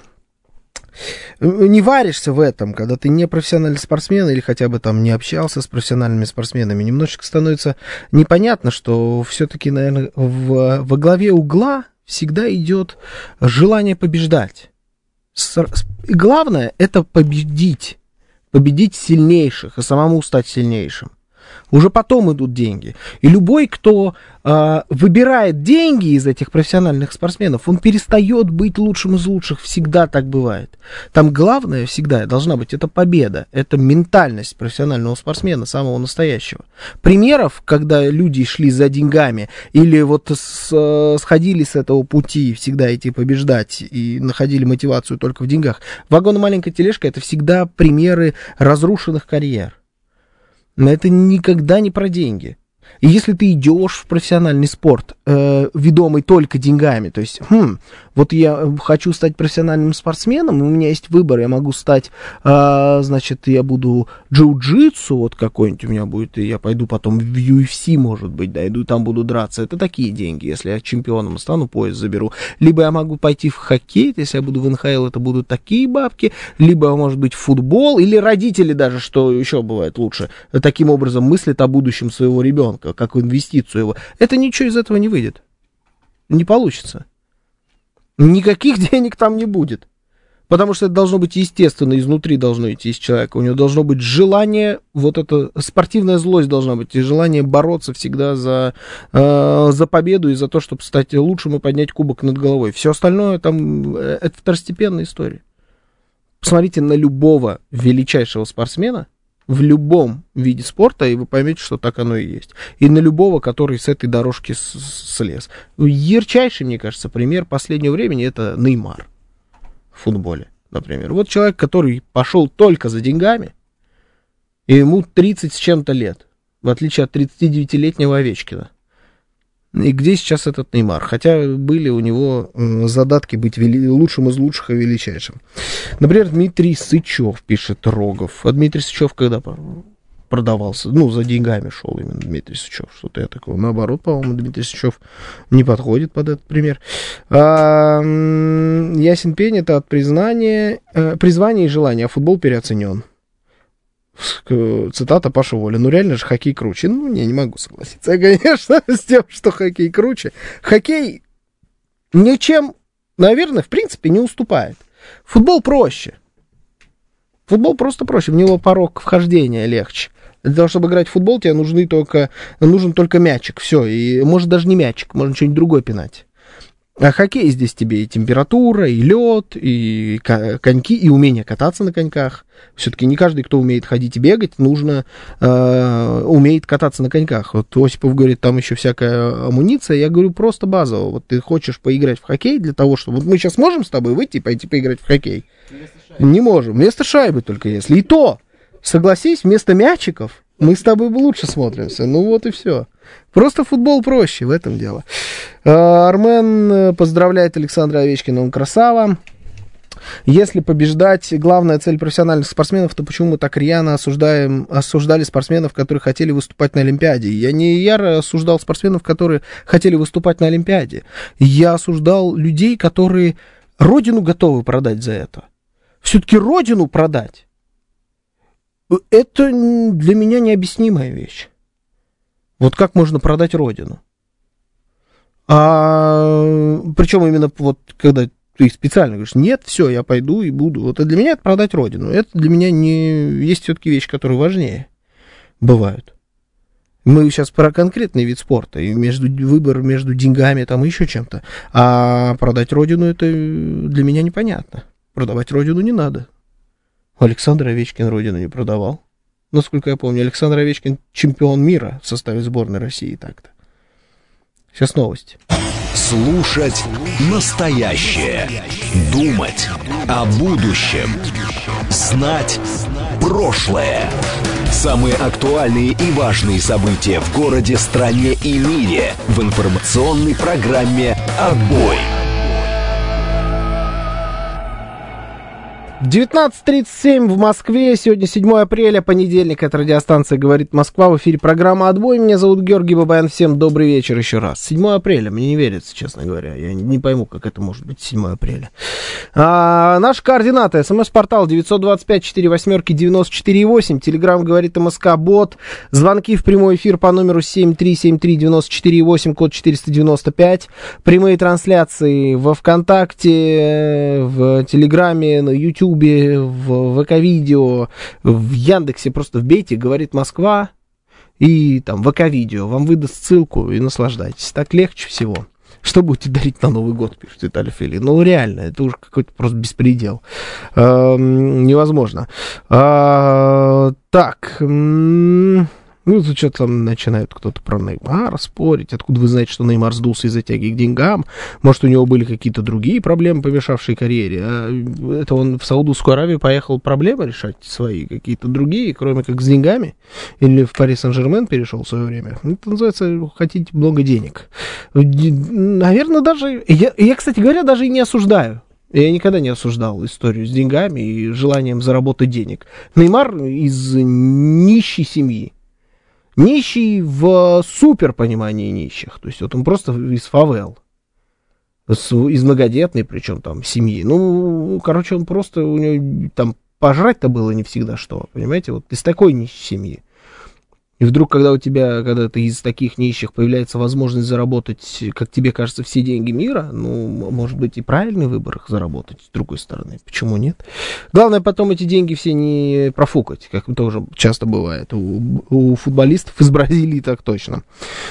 S3: не варишься в этом, когда ты не профессиональный спортсмен или хотя бы там не общался с профессиональными спортсменами, немножечко становится непонятно, что все-таки, наверное, во главе угла всегда идет желание побеждать. И главное — это победить сильнейших и самому стать сильнейшим. Уже потом идут деньги. И любой, кто выбирает деньги из этих профессиональных спортсменов, он перестает быть лучшим из лучших. Всегда так бывает. Там главное всегда должна быть это победа. Это ментальность профессионального спортсмена, самого настоящего. Примеров, когда люди шли за деньгами или вот сходили с этого пути всегда идти побеждать и находили мотивацию только в деньгах. Вагон и маленькая тележка — это всегда примеры разрушенных карьер. Но это никогда не про деньги. И если ты идешь в профессиональный спорт, ведомый только деньгами, то есть, вот я хочу стать профессиональным спортсменом, у меня есть выбор, я могу стать, значит, я буду джиу-джитсу, вот какой-нибудь у меня будет, и я пойду потом в UFC, может быть, да, иду, там буду драться, это такие деньги, если я чемпионом стану, пояс заберу. Либо я могу пойти в хоккей, если я буду в НХЛ, это будут такие бабки, либо, может быть, в футбол, или родители даже, что еще бывает лучше, таким образом мыслят о будущем своего ребенка, как инвестицию его. Это ничего из этого не выйдет. Не получится. Никаких денег там не будет. Потому что это должно быть естественно, изнутри должно идти из человека. У него должно быть желание, вот это спортивная злость должна быть, и желание бороться всегда за победу и за то, чтобы стать лучшим и поднять кубок над головой. Все остальное там, это второстепенная история. Посмотрите на любого величайшего спортсмена, в любом виде спорта, и вы поймете, что так оно и есть. И на любого, который с этой дорожки слез. Ярчайший, мне кажется, пример последнего времени — это Неймар в футболе, например. Вот человек, который пошел только за деньгами, и ему 30 с чем-то лет, в отличие от 39-летнего Овечкина. И где сейчас этот Неймар? Хотя были у него задатки быть лучшим из лучших и величайшим. Например, Дмитрий Сычев, пишет Рогов. А Дмитрий Сычев когда продавался? Ну, за деньгами шел именно Дмитрий Сычев. Что-то я такого. Наоборот, по-моему, Дмитрий Сычев не подходит под этот пример. Ясен пень — это от призвания и желания, а футбол переоценен. Цитата Паша Воля. Ну, реально же хоккей круче. Ну, не могу согласиться, конечно, с тем, что хоккей круче. Хоккей ничем, наверное, в принципе, не уступает. Футбол проще. Футбол просто проще. В него порог вхождения легче. Для того, чтобы играть в футбол, тебе нужен только мячик. Все. И может даже не мячик, можно что-нибудь другое пинать. А хоккей здесь тебе и температура, и лед, и коньки, и умение кататься на коньках. Все-таки не каждый, кто умеет ходить и бегать, умеет кататься на коньках. Вот Осипов говорит, там еще всякая амуниция. Я говорю, просто базово. Вот ты хочешь поиграть в хоккей для того, чтобы... Вот мы сейчас можем с тобой выйти и пойти поиграть в хоккей? Не можем. Вместо шайбы только если. И то, согласись, вместо мячиков мы с тобой лучше смотримся. Ну вот и все. Просто футбол проще, в этом дело. Армен поздравляет Александра Овечкина, он красава. Если побеждать главная цель профессиональных спортсменов, то почему мы так рьяно осуждали спортсменов, которые хотели выступать на Олимпиаде? Я не яро осуждал спортсменов, которые хотели выступать на Олимпиаде. Я осуждал людей, которые родину готовы продать за это. Все-таки родину продать — это для меня необъяснимая вещь. Вот как можно продать родину? Причем именно вот когда ты специально говоришь, нет, все, я пойду и буду. Вот для меня это продать родину. Это для меня не... Есть все-таки вещи, которые важнее бывают. Мы сейчас про конкретный вид спорта, и выбор между деньгами там, и еще чем-то. А продать родину — это для меня непонятно. Продавать родину не надо. Александр Овечкин родину не продавал. Насколько я помню, Александр Овечкин чемпион мира в составе сборной России так-то. Сейчас новости.
S1: Слушать настоящее. Думать о будущем. Знать прошлое. Самые актуальные и важные события в городе, стране и мире в информационной программе «Отбой».
S3: 19:37 в Москве. Сегодня 7 апреля, понедельник. Это радиостанция «Говорит Москва». В эфире программа «Отбой». Меня зовут Георгий Бабаян. Всем добрый вечер еще раз. 7 апреля. Мне не верится, честно говоря. Я не пойму, как это может быть 7 апреля. Наши координаты. СМС-портал 925-48-94-8. Телеграм «Говорит МСК» бот. Звонки в прямой эфир по номеру 7373948, код 495. Прямые трансляции во ВКонтакте, в Телеграме, на YouTube, в ВК-видео, в Яндексе, просто вбейте «Говорит Москва» и там ВК-видео, вам выдаст ссылку и наслаждайтесь. Так легче всего. Что будете дарить на Новый год, пишет Виталий Фили. Ну, реально, это уже какой-то просто беспредел. Невозможно. Так... Ну, тут что-то там начинает кто-то про Неймара спорить. Откуда вы знаете, что Неймар сдулся из-за тяги к деньгам? Может, у него были какие-то другие проблемы, помешавшие карьере? А это он в Саудовскую Аравию поехал проблемы решать свои, какие-то другие, кроме как с деньгами? Или в Пари Сен-Жермен перешел в свое время? Это называется «хотите много денег». Наверное, даже... Я, кстати говоря, даже и не осуждаю. Я никогда не осуждал историю с деньгами и желанием заработать денег. Неймар из нищей семьи. Нищий в супер понимании нищих. То есть вот он просто из фавел. Из многодетной, причем там, семьи. Ну, короче, он просто, у него там пожрать-то было не всегда что, понимаете? Вот из такой нищей семьи. И вдруг, когда у тебя, когда ты из таких нищих, появляется возможность заработать, как тебе кажется, все деньги мира, ну, может быть, и правильный выбор их заработать, с другой стороны. Почему нет? Главное потом эти деньги все не профукать, как тоже часто бывает у футболистов из Бразилии, так точно.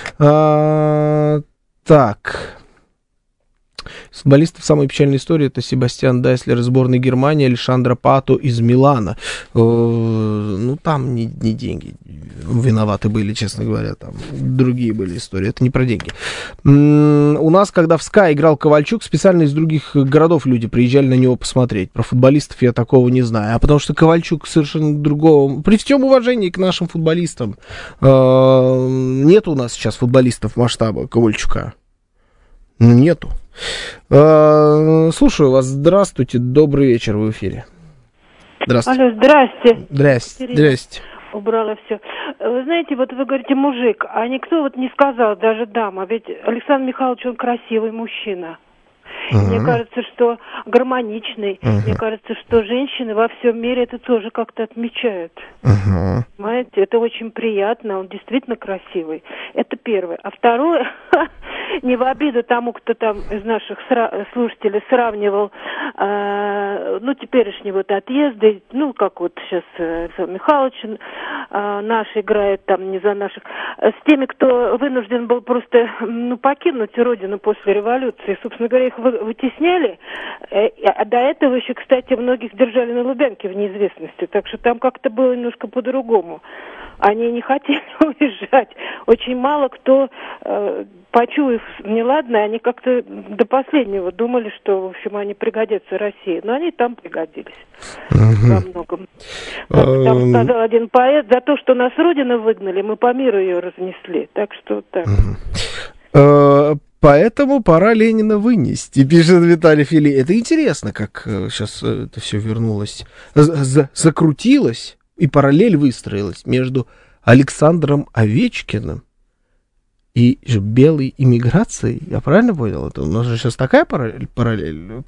S3: Так... Из футболистов самая печальная история — это Себастьян Дайслер из сборной Германии, Алешандро Пато из Милана. Ну, там не деньги виноваты были, честно говоря, там другие были истории, это не про деньги. У нас, когда в СКА играл Ковальчук, специально из других городов люди приезжали на него посмотреть. Про футболистов я такого не знаю, а потому что Ковальчук совершенно другого. При всем уважении к нашим футболистам, нет у нас сейчас футболистов масштаба Ковальчука. Ну, нету. Слушаю вас. Здравствуйте. Добрый вечер, в эфире. Здравствуйте.
S12: Алло, здрасте.
S3: Здрасте.
S12: Убрала все. Вы знаете, вот вы говорите мужик, а никто вот не сказал, даже дама, ведь Александр Михайлович, он красивый мужчина. Мне кажется, что гармоничный. Мне кажется, что женщины во всем мире это тоже как-то отмечают. Понимаете, это очень приятно. Он действительно красивый. Это первое. А второе, не в обиду тому, кто там из наших слушателей сравнивал, ну, теперешние вот отъезды, ну, как вот сейчас Александр Михайлович наш играет там, не за наших, с теми, кто вынужден был просто, ну, покинуть родину после революции. Собственно говоря, их вытесняли, а до этого еще, кстати, многих держали на Лубянке в неизвестности, так что там как-то было немножко по-другому. Они не хотели уезжать. Очень мало кто, почуяв неладное, они как-то до последнего думали, что, в общем, они пригодятся России. Но они там пригодились во многом. Там сказал один поэт, за то, что нас Родину выгнали, мы по миру ее разнесли. Так что так.
S3: Поэтому пора Ленина вынести, пишет Виталий Фили. Это интересно, как сейчас это все вернулось, закрутилось, и параллель выстроилась между Александром Овечкиным и белой иммиграцией. Я правильно понял? Это у нас же сейчас такая параллель.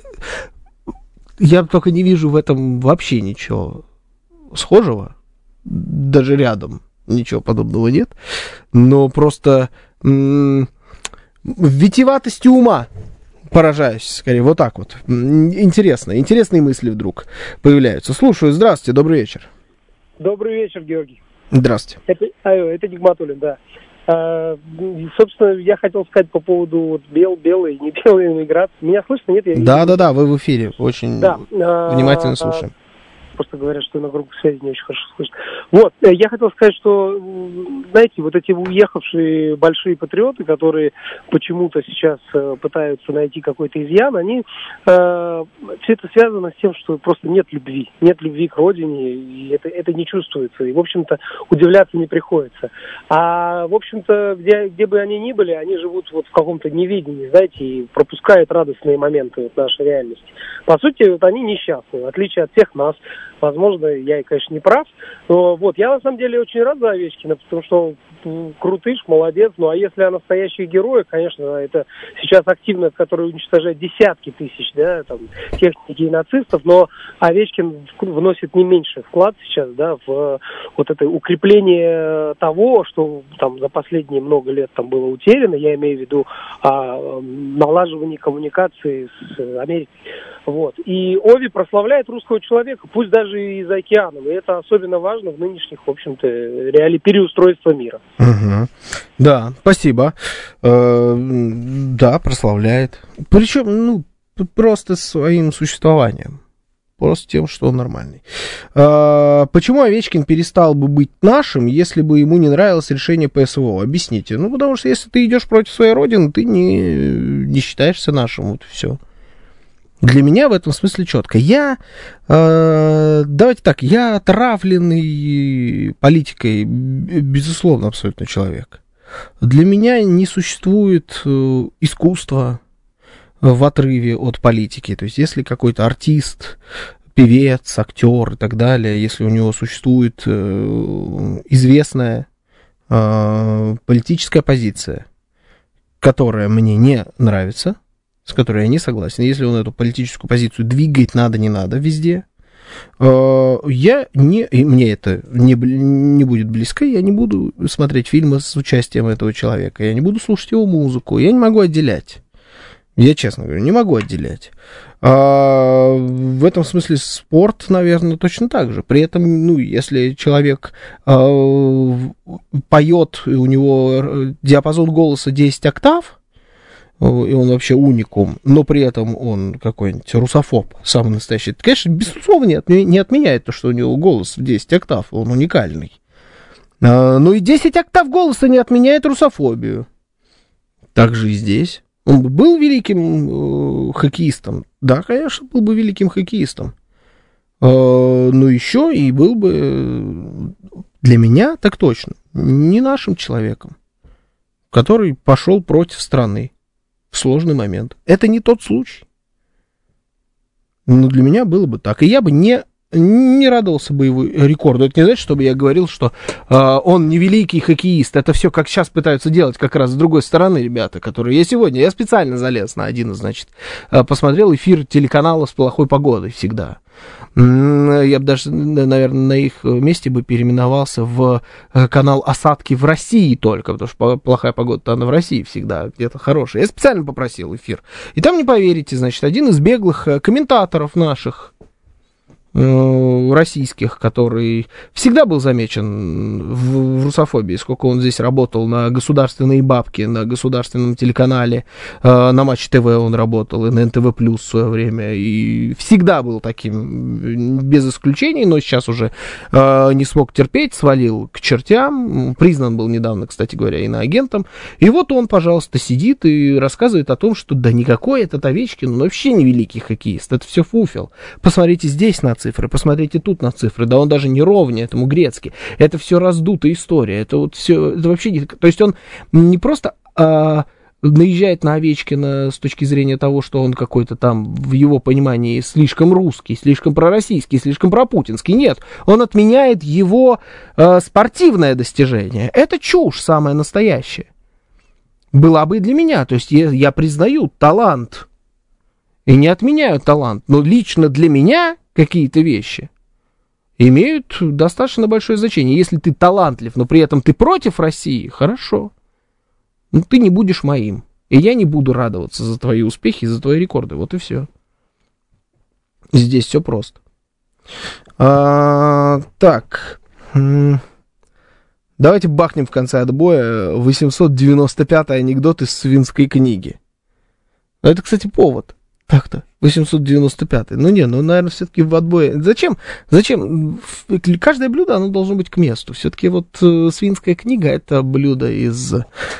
S3: Я только не вижу в этом вообще ничего схожего. Даже рядом ничего подобного нет. Но просто... витиеватостью ума поражаюсь, скорее, вот так вот. Интересно, интересные мысли вдруг появляются. Слушаю, здравствуйте, добрый вечер.
S13: Добрый вечер, Георгий.
S3: Здравствуйте.
S13: Это Нигматуллин, да. Собственно, я хотел сказать по поводу вот, белой и не белой иммиграции. Меня слышно, нет?
S3: Да, вы в эфире, очень внимательно слушаем.
S13: просто говорят, что на громкой связи не очень хорошо слышно. Вот, я хотел сказать, что, знаете, вот эти уехавшие большие патриоты, которые почему-то сейчас пытаются найти какой-то изъян, они, все это связано с тем, что просто нет любви к родине, и это не чувствуется, и, в общем-то, удивляться не приходится. А, в общем-то, где бы они ни были, они живут вот в каком-то неведении, знаете, и пропускают радостные моменты вот нашей реальности. По сути, вот они несчастны, в отличие от всех нас. Возможно, я, конечно, не прав, но вот я на самом деле очень рад за Овечкина, потому что крутыш, молодец. Ну, а если о настоящих героях, конечно, это сейчас активность, которая уничтожает десятки тысяч, да, там, техники и нацистов, но Овечкин вносит не меньший вклад сейчас, да, в вот это укрепление того, что там за последние много лет там было утеряно, я имею в виду налаживание коммуникации с Америкой. Вот. И Ови прославляет русского человека, пусть даже и за океаном. И это особенно важно в нынешних, в общем-то, реалиях переустройства мира.
S3: Угу. Да, спасибо. Да, прославляет. Причем, просто своим существованием. Просто тем, что он нормальный. Почему Овечкин перестал бы быть нашим, если бы ему не нравилось решение по СВО? Объясните. Потому что если ты идешь против своей родины, ты не считаешься нашим. Вот все. Для меня в этом смысле четко. Давайте так, я отравленный политикой, безусловно, абсолютно человек. Для меня не существует искусства в отрыве от политики. То есть, если какой-то артист, певец, актер и так далее, если у него существует известная политическая позиция, которая мне не нравится, с которой я не согласен, если он эту политическую позицию двигает надо, не надо везде, мне это не будет близко, я не буду смотреть фильмы с участием этого человека, я не буду слушать его музыку, я не могу отделять. Я честно говорю, не могу отделять. В этом смысле спорт, наверное, точно так же. При этом, если человек поет, и у него диапазон голоса 10 октав, и он вообще уникум, но при этом он какой-нибудь русофоб, самый настоящий, это, конечно, безусловно, не отменяет то, что у него голос в 10 октав, он уникальный. Но и 10 октав голоса не отменяет русофобию. Так же и здесь. Он бы был великим хоккеистом? Да, конечно, был бы великим хоккеистом. Но еще и был бы, для меня, так точно, не нашим человеком, который пошел против страны в сложный момент. Это не тот случай. Но для меня было бы так. И я бы не радовался бы его рекорду. Это не значит, чтобы я говорил, что он не великий хоккеист. Это все как сейчас пытаются делать как раз с другой стороны ребята, которые... Я специально залез на один, посмотрел эфир телеканала с плохой погодой всегда. Я бы даже, наверное, на их месте бы переименовался в канал «Осадки в России» только, потому что плохая погода-то она в России всегда где-то хорошая. Я специально попросил эфир. И там, не поверите, один из беглых комментаторов наших, российских, который всегда был замечен в русофобии, сколько он здесь работал на государственные бабки, на государственном телеканале, на Матч ТВ он работал, и на НТВ Плюс в свое время, и всегда был таким, без исключений, но сейчас уже не смог терпеть, свалил к чертям, признан был недавно, кстати говоря, иноагентом, и вот он, пожалуйста, сидит и рассказывает о том, что да никакой этот Овечкин, он вообще не великий хоккеист, это все фуфел, посмотрите здесь на цифры, посмотрите тут на цифры, да он даже не ровнее этому Грецки, это все раздутая история, это вот все, это вообще не... То есть он не просто наезжает на Овечкина с точки зрения того, что он какой-то там, в его понимании, слишком русский, слишком пророссийский, слишком пропутинский, нет, он отменяет его спортивное достижение, это чушь самая настоящая, была бы и для меня, то есть я признаю талант, и не отменяю талант, но лично для меня какие-то вещи имеют достаточно большое значение. Если ты талантлив, но при этом ты против России, хорошо. Но ты не будешь моим. И я не буду радоваться за твои успехи, за твои рекорды. Вот и все. Здесь все просто. Так. Давайте бахнем в конце отбоя 895-й анекдот из Свинской книги. Это, кстати, повод. Так-то, 895. Наверное, все-таки в отбое. Зачем? Каждое блюдо, оно должно быть к месту. Все-таки вот свинская книга, это блюдо из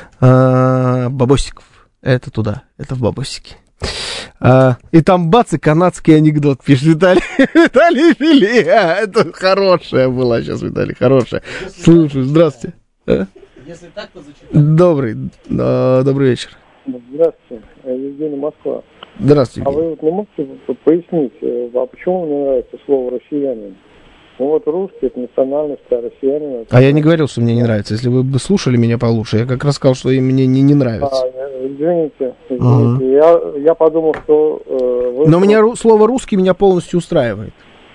S3: бабосиков. Это туда, это в бабосики. И там бац, и канадский анекдот пишет Виталий Фили. Это хорошая была сейчас, Виталий, хорошая. Слушай, здравствуйте.
S14: Если так, то зачем?
S3: Добрый вечер.
S14: Здравствуйте, Евгений, Москва.
S3: Здравствуйте.
S14: А вы вот не можете пояснить, а почему мне нравится слово «россиянин»? Ну вот русский — это национальность, а россиянин...
S3: А я не говорил, что мне не нравится. Если вы бы слушали меня получше, я как раз сказал, что мне не нравится.
S14: Извините. Я подумал, что...
S3: Но меня слово «русский» меня полностью устраивает.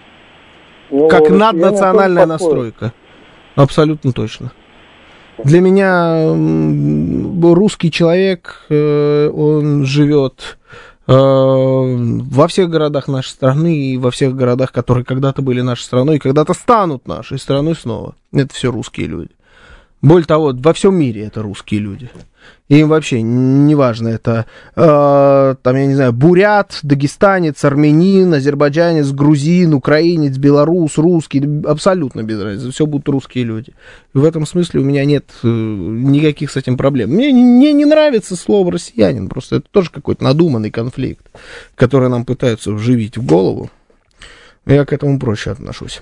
S3: Как наднациональная настройка. Абсолютно точно. Для меня русский человек, он живет во всех городах нашей страны и во всех городах, которые когда-то были нашей страной и когда-то станут нашей страной снова. Это все русские люди. Более того, во всем мире это русские люди. И им вообще неважно, это, там, я не знаю, бурят, дагестанец, армянин, азербайджанец, грузин, украинец, белорус, русский, абсолютно без разницы, все будут русские люди. И в этом смысле у меня нет никаких с этим проблем. Мне не нравится слово «россиянин», просто это тоже какой-то надуманный конфликт, который нам пытаются вживить в голову. Я к этому проще отношусь.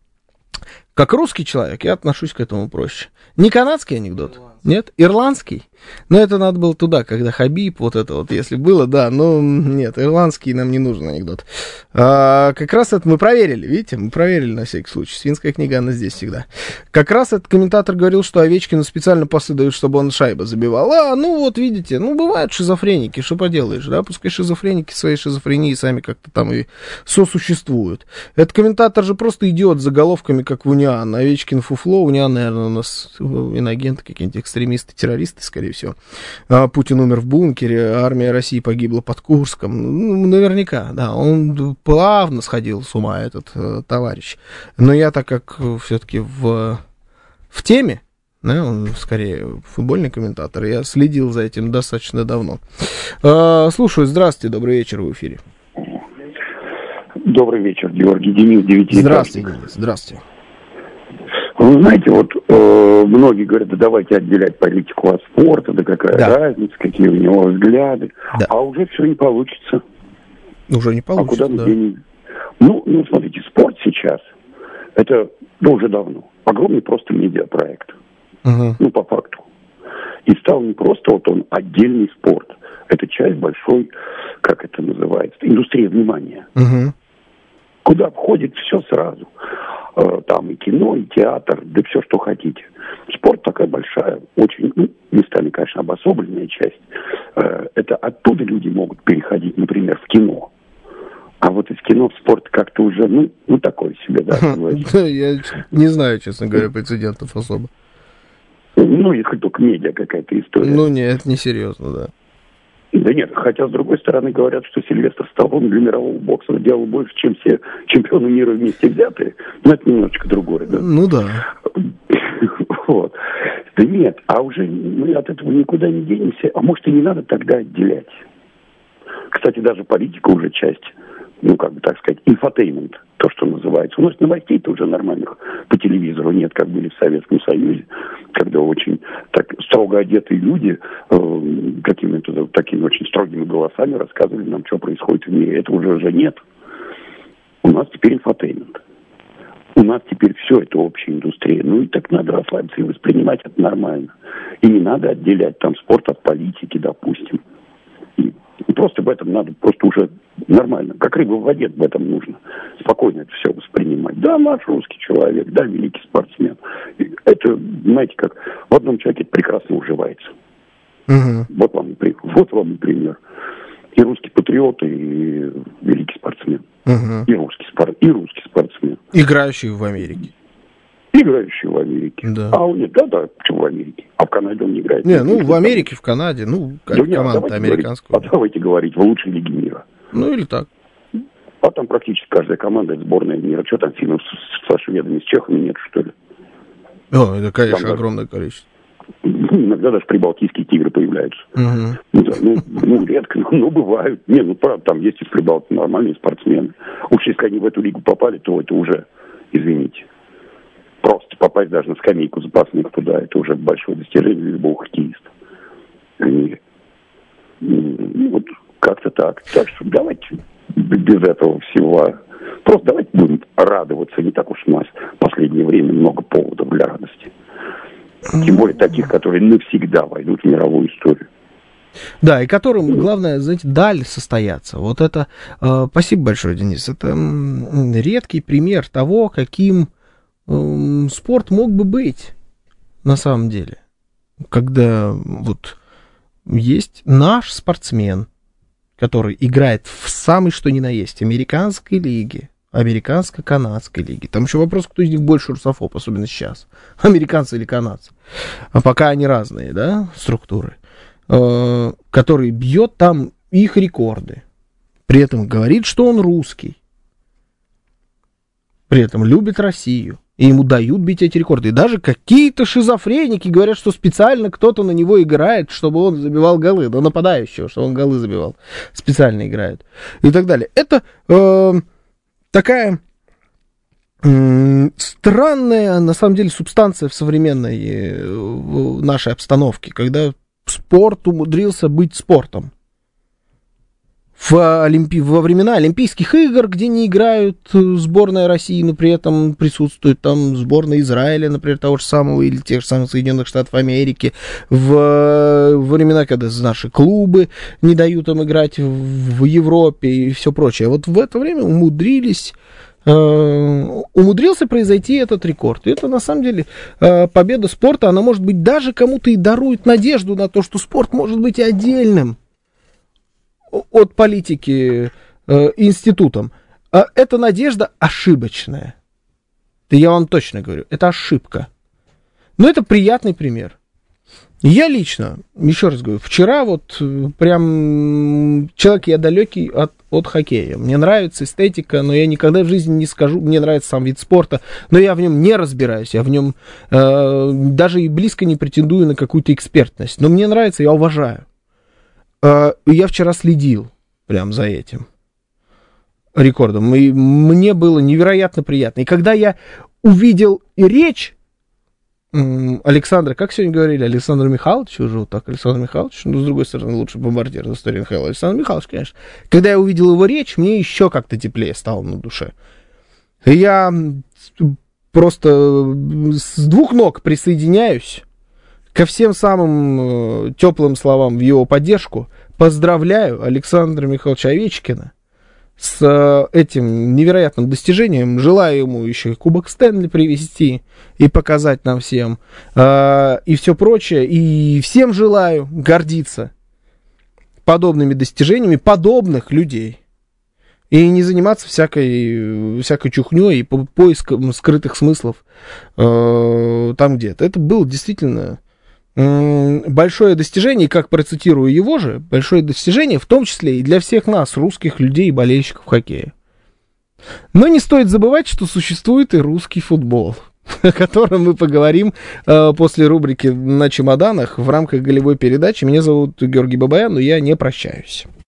S3: Как русский человек я отношусь к этому проще. Не канадский анекдот, нет, ирландский. Но это надо было туда, когда Хабиб, вот это вот, если было, да, но нет, ирландский нам не нужен анекдот. Как раз это мы проверили, видите, мы проверили на всякий случай. Свинская книга, она здесь всегда. Как раз этот комментатор говорил, что Овечкину специально пасы дают, чтобы он шайбы забивал. Вот видите, бывают шизофреники, что поделаешь, да, пускай шизофреники своей шизофрении сами как-то там и сосуществуют. Этот комментатор же просто идиот с заголовками, как в Униан. Овечкин фуфло, Униан, наверное, у нас иноагенты, какие-нибудь экстремисты, террористы, скорее всего. Путин умер в бункере, армия России погибла под Курском. Наверняка, да, он плавно сходил с ума, этот товарищ. Но я, так как все-таки в теме, да, он скорее футбольный комментатор, я следил за этим достаточно давно. Слушаю, здравствуйте, добрый вечер, в эфире.
S15: Добрый вечер, Георгий, Денис, 9.
S3: Здравствуйте, Денис, здравствуйте.
S15: Вы знаете, вот многие говорят, да давайте отделять политику от спорта, да какая разница, какие у него взгляды, а уже все не получится.
S3: Уже не получится,
S15: куда мы денем? Смотрите, спорт сейчас, это уже давно, огромный просто медиапроект, по факту. И стал не просто вот он отдельный спорт, это часть большой, как это называется, индустрии внимания. Куда входит все сразу. Там и кино, и театр, да все, что хотите. Спорт такая большая, очень, местами, конечно, обособленная часть. Это оттуда люди могут переходить, например, в кино. А вот из кино в спорт как-то уже, такое себе, да.
S3: Я не знаю, честно говоря, прецедентов особо.
S15: Если только медиа какая-то история.
S3: Нет, не серьезно, да.
S15: Да нет, хотя, с другой стороны, говорят, что Сильвестр Сталлоне для мирового бокса сделал больше, чем все чемпионы мира вместе взятые. Но это немножечко другое, да?
S3: Да.
S15: Вот. Да нет, а уже мы от этого никуда не денемся. А может, и не надо тогда отделять. Кстати, даже политика уже часть, инфотеймент, то, что называется. У нас новостей-то уже нормальных по телевизору нет, как были в Советском Союзе, когда очень так строго одетые люди какими-то такими очень строгими голосами рассказывали нам, что происходит в мире. Это уже нет. У нас теперь инфотеймент. У нас теперь все это общая индустрия. И так надо расслабиться и воспринимать это нормально. И не надо отделять там спорт от политики, допустим. И просто в этом надо просто уже нормально, как рыба в воде, в этом нужно спокойно это все воспринимать. Да, наш русский человек, да, великий спортсмен. И это, знаете, как в одном человеке это прекрасно уживается. Вот вам и пример. И русский патриот, и великий спортсмен. И русский спортсмен.
S3: Играющий в Америке.
S15: Играющий в Америке.
S3: Да.
S15: А он нет, почему в Америке? А в Канаде он не играет.
S3: В Америке, в Канаде, команда американская.
S15: Давайте говорить, в лучшей лиге мира.
S3: Или так.
S15: А там практически каждая команда — это сборная мира. Что там финнов со шведами, с чехами нет, что ли?
S3: Это, конечно, там огромное количество.
S15: Иногда даже прибалтийские тигры появляются. Редко, но бывают. Правда, там есть из Прибалтики нормальные спортсмены. Уж если они в эту лигу попали, то это уже, извините, просто попасть даже на скамейку запасных туда, это уже большое достижение для любого хоккеиста. Вот как-то так. Так что давайте без этого всего. Просто давайте будем радоваться. Не так уж у нас в последнее время много поводов для радости. Тем более таких, которые навсегда войдут в мировую историю.
S3: Да, и которым, главное, знаете, дали состояться. Вот это, спасибо большое, Денис, это редкий пример того, каким спорт мог бы быть на самом деле. Когда вот есть наш спортсмен, который играет в самой что ни на есть американской лиге, американско-канадской лиги. Там еще вопрос, кто из них больше русофоб, особенно сейчас. Американцы или канадцы. А пока они разные, да, структуры. Который бьет там их рекорды. При этом говорит, что он русский. При этом любит Россию. И ему дают бить эти рекорды. И даже какие-то шизофреники говорят, что специально кто-то на него играет, чтобы он забивал голы. До нападающего, чтобы он голы забивал. Специально играет. И так далее. Это такая странная, на самом деле, субстанция в современной нашей обстановке, когда спорт умудрился быть спортом. Во времена Олимпийских игр, где не играют сборная России, но при этом присутствует там сборная Израиля, например, того же самого, или тех же самых Соединенных Штатов Америки, в времена, когда наши клубы не дают им играть в Европе и все прочее. Вот в это время умудрился произойти этот рекорд. И это, на самом деле, победа спорта, она, может быть, даже кому-то и дарует надежду на то, что спорт может быть и отдельным от политики институтом. Эта надежда ошибочная. Это я вам точно говорю, это ошибка. Но это приятный пример. Я лично, еще раз говорю, вчера вот прям человек я далекий от хоккея. Мне нравится эстетика, но я никогда в жизни не скажу, мне нравится сам вид спорта, но я в нем не разбираюсь, я в нем даже и близко не претендую на какую-то экспертность. Но мне нравится, я уважаю. Я вчера следил прям за этим рекордом, и мне было невероятно приятно. И когда я увидел речь Александра, как сегодня говорили, Александр Михайлович, уже вот так, Александр Михайлович, ну, с другой стороны, лучший бомбардир в истории НХЛ, Александр Михайлович, конечно. Когда я увидел его речь, мне еще как-то теплее стало на душе. И я просто с двух ног присоединяюсь ко всем самым теплым словам в его поддержку. Поздравляю Александра Михайловича Овечкина с этим невероятным достижением. Желаю ему еще и Кубок Стэнли привезти и показать нам всем. И все прочее. И всем желаю гордиться подобными достижениями подобных людей. И не заниматься всякой чухней и поиском скрытых смыслов там где-то. Это было действительно большое достижение, и как процитирую его же, большое достижение, в том числе и для всех нас, русских людей и болельщиков хоккея. Но не стоит забывать, что существует и русский футбол, о котором мы поговорим после рубрики «На чемоданах» в рамках голевой передачи. Меня зовут Георгий Бабаян, но я не прощаюсь.